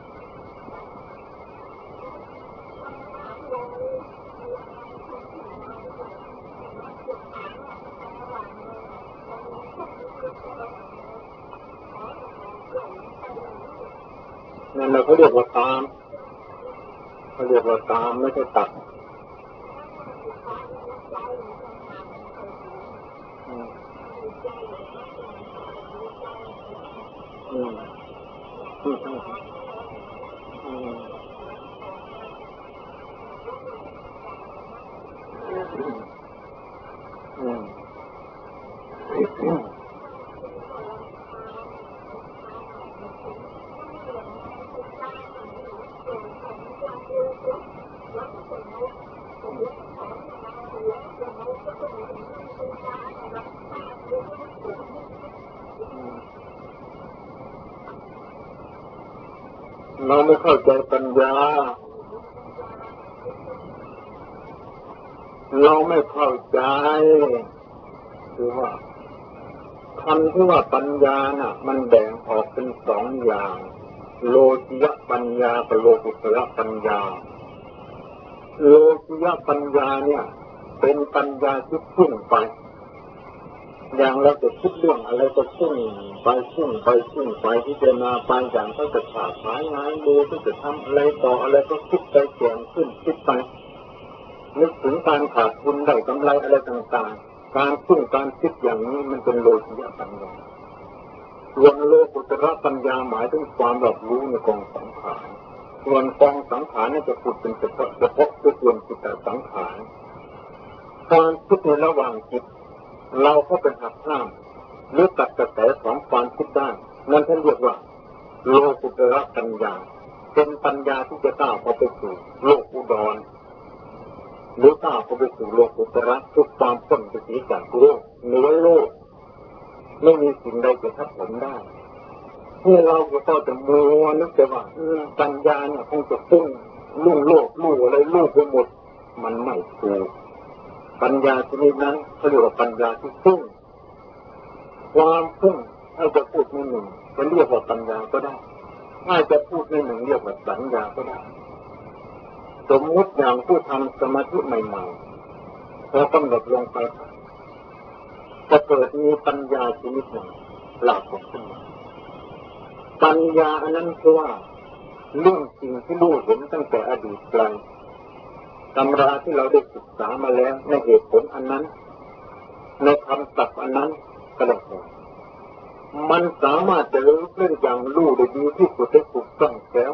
นั่นเราเรียกว่าตามเขาเรียกว่าตามไม่ใช่ตัดเราไม่เข้าใจปัญญาเราไม่เข้าใจคือว่าคำที่ว่าปัญญาน่ะมันแบ่งออกเป็นสองอย่างโลกิยปัญญากับโลกุตระปัญญาโลกิยปัญญาเนี่ยเป็นปัญญาที่พุ่งไปอย่างเราจะคิดเรื่องอะไรก็พุ่งไปพิจารณาไปอย่างเขาจะขาดหายงานดูเขาจะทำอะไรต่ออะไรก็คิดไปแก่งขึ้นคิดไปนึกถึงการขาดทุนได้กำไรอะไรต่างๆการพุ่งการคิดอย่างนี้มันเป็นโลกิยปัญญาส่วนโลกุตระปัญญาหมายถึงความรับรู้ในกองสังขารส่วนกองสังขารนี่จะพูดเป็นเฉพาะส่วนจิตสังขารการคิดในระหว่างจิตเราก็เป็นหักห้ามหรือตัดกระแสของความคิดได้นั่นท่านเรียกว่าโลกุตระปัญญาเป็นปัญญาที่จะก้าวเข้าไปสู่โลกอุดรหรือก้าวเข้าไปสู่โลกุตระทุกความพ้นไปจากโลกเหนือโลกไม่มีสิ่งใดจะทับถมได้ที่เราก็จะมัวนึกแต่ว่าปัญญาเนี่ยคงจะพุ่งลุ่งโลกลู่อะไรลู่ไปหมดมันไม่ถูกปัญญาชนิดนั้นเขาเรียกว่าปัญญาที่ฟุ้งความฟุ้งถ้าจะพูดในหนึ่งจะเรียกว่าปัญญาก็ได้ถ้าจะพูดในหนึ่งเรียกว่าสัญญาก็ได้สมมติอย่างผู้ทำสมาธิใหม่ๆพอกำหนดลงไปจะเกิดมีปัญญาชนิดหนึ่งหลากขึ้นมาปัญญาอันนั้นคือว่าเรื่องสิ่งที่รู้เห็นตั้งแต่อดีตไกลตำราที่เราได้ศึกษามาแล้วในเหตุผลอันนั้นในคำศัพท์อันนั้นก็แล้วแต่มันสามารถจะรู้เรื่องอย่างรู้ได้ดีที่สุดได้ถูกต้องแล้ว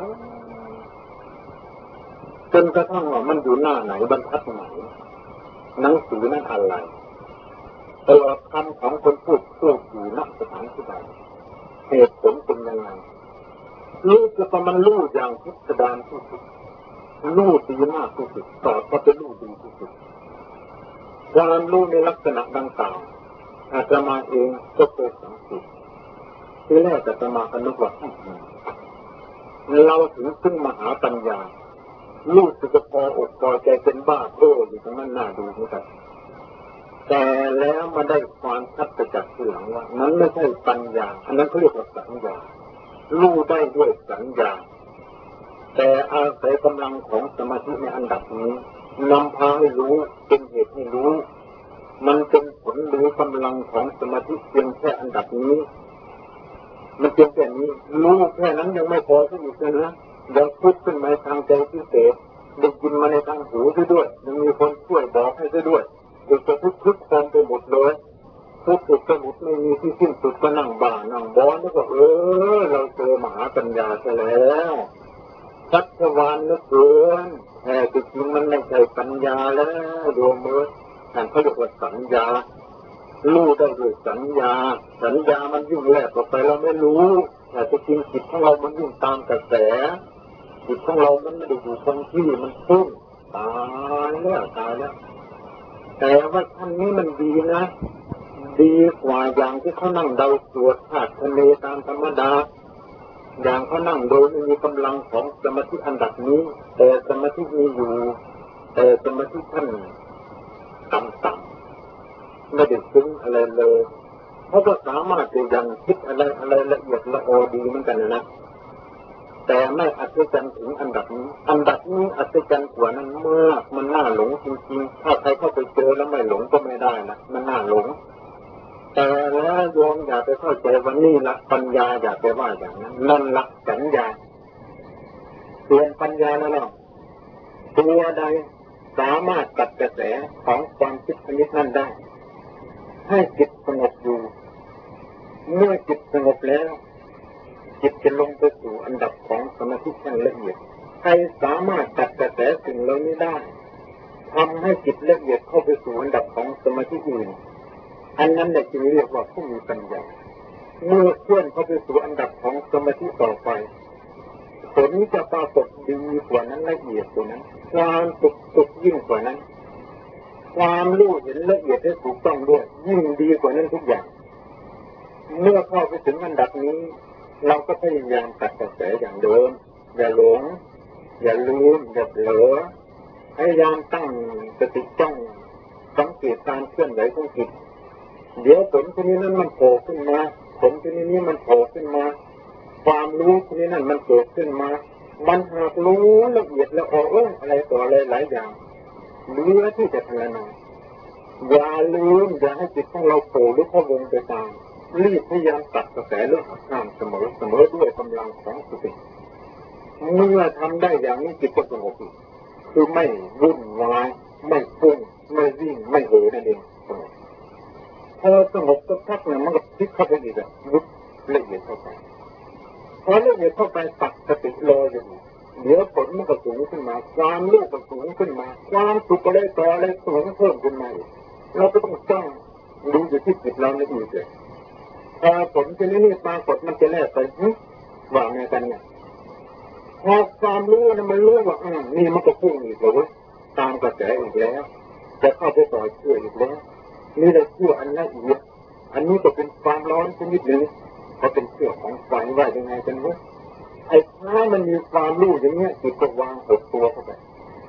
จนกระทั่งว่ามันอยู่หน้าไหนบรรทัดไหนหนังสือนั้นอะไรตัวคำของคนพูดอยู่ณสถานที่ใดเหตุผลเป็นยังไงรู้จะประมันรู้อย่างพิสดารที่สุดรู้ดีมากที่สุดต่อก็จะรู้ดีที่สุดการรู้ในลักษณะดังกล่าวอาตมาเองก็เคยสังเกตที่แรกอาตมาก็นึกว่าเราถึงซึ่งมหาปัญญารู้สึกพออกพอใจเป็นบ้าเพ้ออยู่ตรงนั้นน่าดูเหมือนกันแต่แล้วมาได้ความชัดประจักษ์ทีหลังว่านั้นไม่ใช่ปัญญาอันนั้นเขาเรียกว่าสัญญารู้ได้ด้วยสัญญาแต่อาศัยกำลังของสมาธิในอันดับนี้นำพาให้รู้เป็นเหตุให้รู้มันเป็นผลหรือกำลังของสมาธิเพียงแค่อันดับนี้มันเพียงแค่นี้รู้แค่นั้นยังไม่พอที่อีกนะยังพูดขึ้นมาทางใจพิเศษได้ยินมาในทางหูด้วยยังมีคนช่วยบอกให้ด้วยเดี๋ยวจะทุกข์ความไปหมดเลยทุกข์สุดสมุดไม่มีที่สิ้นสุดก็นั่งบ่านั่งบอนแล้วก็เราเจอมหาปัญญาซะแล้วชัชวานนึกเกินแต่จริงมันไม่ใช่ปัญญาแล้วโยมนั่นเขาเรียกว่าสัญญารู้ได้ด้วยสัญญามันยิ่งแลกออกไปเราไม่รู้แต่จริงจิตของเรามันยิ่งตามกระแสจิตของเรามันไม่ได้อยู่คงที่มันฟุ้งตายแล้วแต่ว่าท่านนี้มันดีนะดีกว่าอย่างที่เขานั่งเดาสวดธาตุทะเลตามธรรมดาอย่างเขานั่งโดยไม่มีกำลังของสมาธิอันดับนี้แต่สมาธิมีอยู่แต่สมาธิท่านต่ำๆไม่ได้ซึ้งอะไรเลยเขาก็สามารถจะยังคิดอะไรละเอียดละออดีเหมือนกันนะแต่ไม่อัศจรรย์ถึงอันดับนี้อัศจรรย์กว่านั้นเมื่อมันน่าหลงจริงๆถ้าใครเข้าไปเจอแล้วไม่หลงก็ไม่ได้นะมันน่าหลงแต่แล้วโยมอย่าไปเข้าใจว่านี่ละปัญญาอย่าไปว่าอย่างนั้นนั่นละสัญญาเปลี่ยนปัญญาแล้วตัวใดสามารถตัดกระแสของความคิดชนิดนั้นได้ให้จิตสงบอยู่เมื่อจิตสงบแล้วจิตจะลงไปสู่อันดับของสมาธิขั้นละเอียดใครสามารถตัดกระแสสิ่งเหล่านี้ได้ทำให้จิตละเอียดเข้าไปสู่อันดับของสมาธิอื่นอันนั้นแหละจึงเรียกว่าผู้มีปัญญาเมื่อเคลื่อนเข้าไปสู่อันดับของสมาธิต่อไปผลจะปรากฏดีกว่านั้นละเอียดกว่านั้นความสุขยิ่งกว่านั้นความรู้เห็นละเอียดได้ถูกต้องด้วยยิ่งดีกว่านั้นทุกอย่างเมื่อเข้าไปถึงอันดับนี้เราก็พยายามตัดกระแสอย่างเดิมอย่าหลงอย่าลืมอย่าเผลอพยายามตั้งสติจ้องสังเกตการเคลื่อนไหวของจิตเดี๋ยวผลชนิดนั้นมันโผล่ขึ้นมาผลชนิดนี้มันโผล่ขึ้นมาความรู้ชนิดนั้นมันเกิดขึ้นมามันหากรู้ละเอียดแล้วอะไรต่ออะไรหลายอย่างเหลือที่จะพิจารณาอย่าลืมอย่าให้จิตของเราโผล่หรือพะวงไปตามรีบพยายามตัดกระแสเรื่องข้ามเสมอด้วยกำลังของสติเมื่อทำได้อย่างนี้จิตก็สงบคือไม่วุ่นวายไม่ฟุ้งไม่วิ่งไม่เห่อนั่นเองพอสงบสักพักเนี่ยมันก็พลิกเข้าไปอีกยุบละเอียดเข้าไปพอละเอียดเข้าไปตัดสติรออยู่เดี๋ยวผลมันก็สูงขึ้นมาความรู้ก็สูงขึ้นมาความสุขก็ได้ต่ออะไรสูงเพิ่มขึ้นมาเราก็ต้องจ้องดูอยู่ที่จิตเราในอีกเลยพอผลชนิดนี้ปรากฏมันจะแลกไปว่าไงกันเนี่ยพอความรู้เนี่ยมันรู้ว่านี่มันก็พุ่งอีกแล้วตามกระแสอีกแล้วจะเข้าไปต่อเชื่ออีกแล้วนี่เราเชื่ออันละเอียดอันนี้ก็เป็นความร้อนชนิดหนึ่งเขาเป็นเชื่อของไฟว่ายังไงกันวะไอ้ถ้ามันมีความรู้อย่างเงี้ยจิตก็วางหดตัวเข้าไป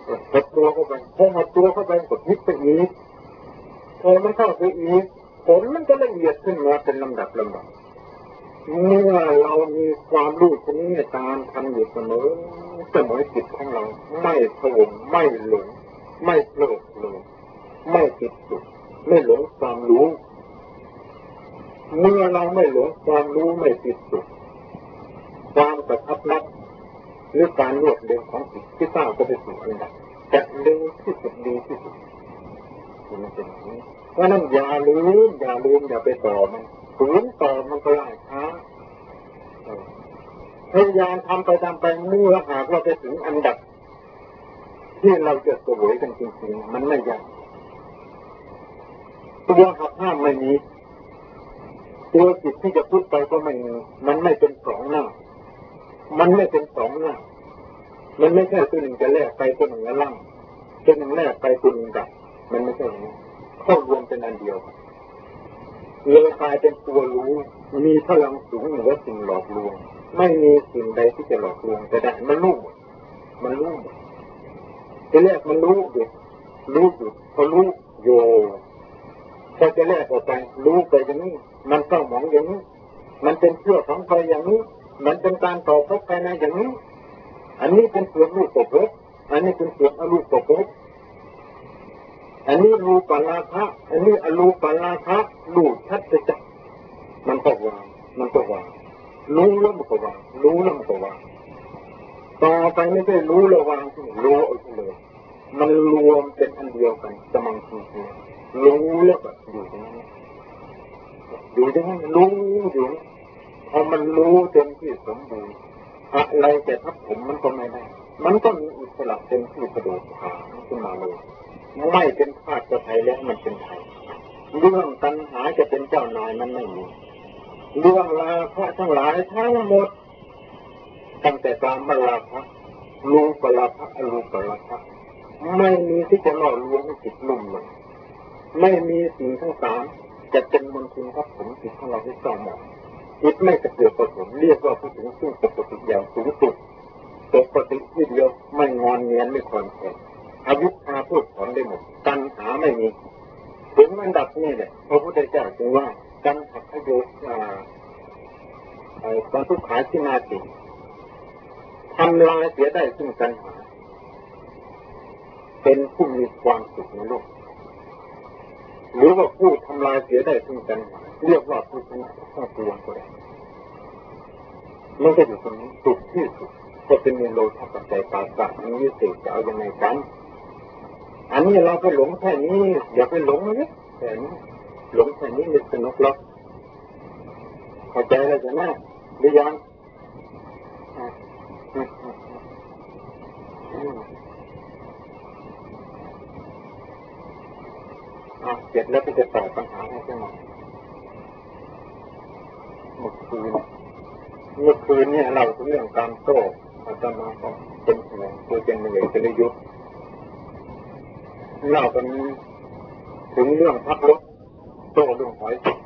หดตัวเข้าไปพอหดตัวเข้าไปกดพลิกไปอีกพอมันเข้าไปอีกผลมันก็ละเอียดขึ้นมาเป็นลำดับเมื่อเรามีความรู้ตรงนี้ตามทันอยู่เสมอจิตของเราไม่โผล่ไม่หลงไม่โผล่เลยไม่ติดสุดไม่หลงความรู้เมื่อเราไม่หลงความรู้ไม่ติดสุดความกระทับรัดหรือการรวดเร็วของจิตที่สร้างก็เป็นสิ่งอันดับจะเร็วที่สุดดีที่สุดมันเป็นอย่างนี้เพราะนั้นอย่าลืมอย่าไปต่อมันฝืนต่อมันก็ล่าช้าพยายามทำไปเมื่อหากเราไปถึงอันดับที่เราจะเสวยกันจริงๆมันไม่ยากตัวหักห้ามไม่มีตัวจิตที่จะพูดไปก็ไม่มีมันไม่เป็นสองหน้ามันไม่เป็นสองหน้ามันไม่ใช่ตัวหนึ่งจะแลกไปตัวหนึ่งจะล่างตัวหนึ่งแลกไปตัวหนึ่งดับมันไม่ใช่อย่างนี้เข้ารวมเป็นอันเดียวเลยกลายเป็นตัวรู้มีพลังสูงเหนือสิ่งหลอกลวงไม่มีสิ่งใดที่จะหลอกลวงแต่ได้มันรู้ทีแรกมันรู้อยู่พอรู้โยพอจะแลกออกไปรู้ไปอย่างนี้มันต้องมองอย่างนี้มันเป็นเชื่อของใครอย่างนี้มันเป็นการต่อพบภายในอย่างนี้อันนี้เป็นส่วนรูปประพบอันนี้เป็นส่วนอรูปประพบอันนี้รูปราคะอันนี้อรูปราคะรู้ชัดจะมันก็วางรู้แล้วมันก็วางต่อไปไม่ใช่รู้แล้ววางรู้เอาเลยมันรวมเป็นอันเดียวกันสมังคีรู้แล้วก็อยู่ตรงนั้นรู้อยู่พอมันรู้เต็มที่สมบูรณ์อะไรแต่ทับผมมันก็ไม่ได้มันก็มีอิสระเต็มที่กระโดดขาขึ้นมาเลยไม่เป็นธาตุไทยแล้วมันเป็นไทยเรื่องตัณหาจะเป็นเจ้านายมันไม่มีเรื่องราคะทั้งหลายทั้งหมดตั้งแต่กามราคะรูปราคะอรูปราคะไม่มีที่จะหล่อลวงให้จิตลุ่มหลงไม่มีสิ่งทั้งสามจะเป็นมลทินทับผมจิตของเราที่ต้องหมดจิตไม่กระเตือกกระสนเรียกว่าผู้ถึงซึ่งปกติอย่างสูงสุดปกติที่เดียวไม่งอนเงียนไม่คอนแคลนอายุพาพูดถอนได้หมดตัณหาไม่มีถึงอันดับนี้แหละพระพุทธเจ้าจึงว่ากันหักขโยตอนทุกขาที่นาติทำลายเสียได้ซึ่งตัณหาเป็นผู้มีความสุขในโลกหรือว่าผู้ทำลายเสียได้ซึ่งตัณหาเรียกว่าผู้ชนะข้อตัวก็ได้มันก็อยู่ตรงนี้สุดที่สุดก็เป็นในโลภะปัจจัยปาสะอันนี้เสกจะเอายังไงกันอันนี้เราไปหลงแค่นี้อย่าไปหลงเลยแต่นี้หลงแค่นี้ไม่สนุกหรอกเข้าใจแล้วใช่ไหมหรือยังเสร็จแล้วก็จะตอบปัญหาให้ใช่ไหมเมื่อคืนเนี่ยเราเรื่องการโต้อาตมาก็เป็นห่วงตัวเป็นเหนื่อยจะได้ยุบเล่ากันถึงเรื่องพักรถโต้เรื่องหอย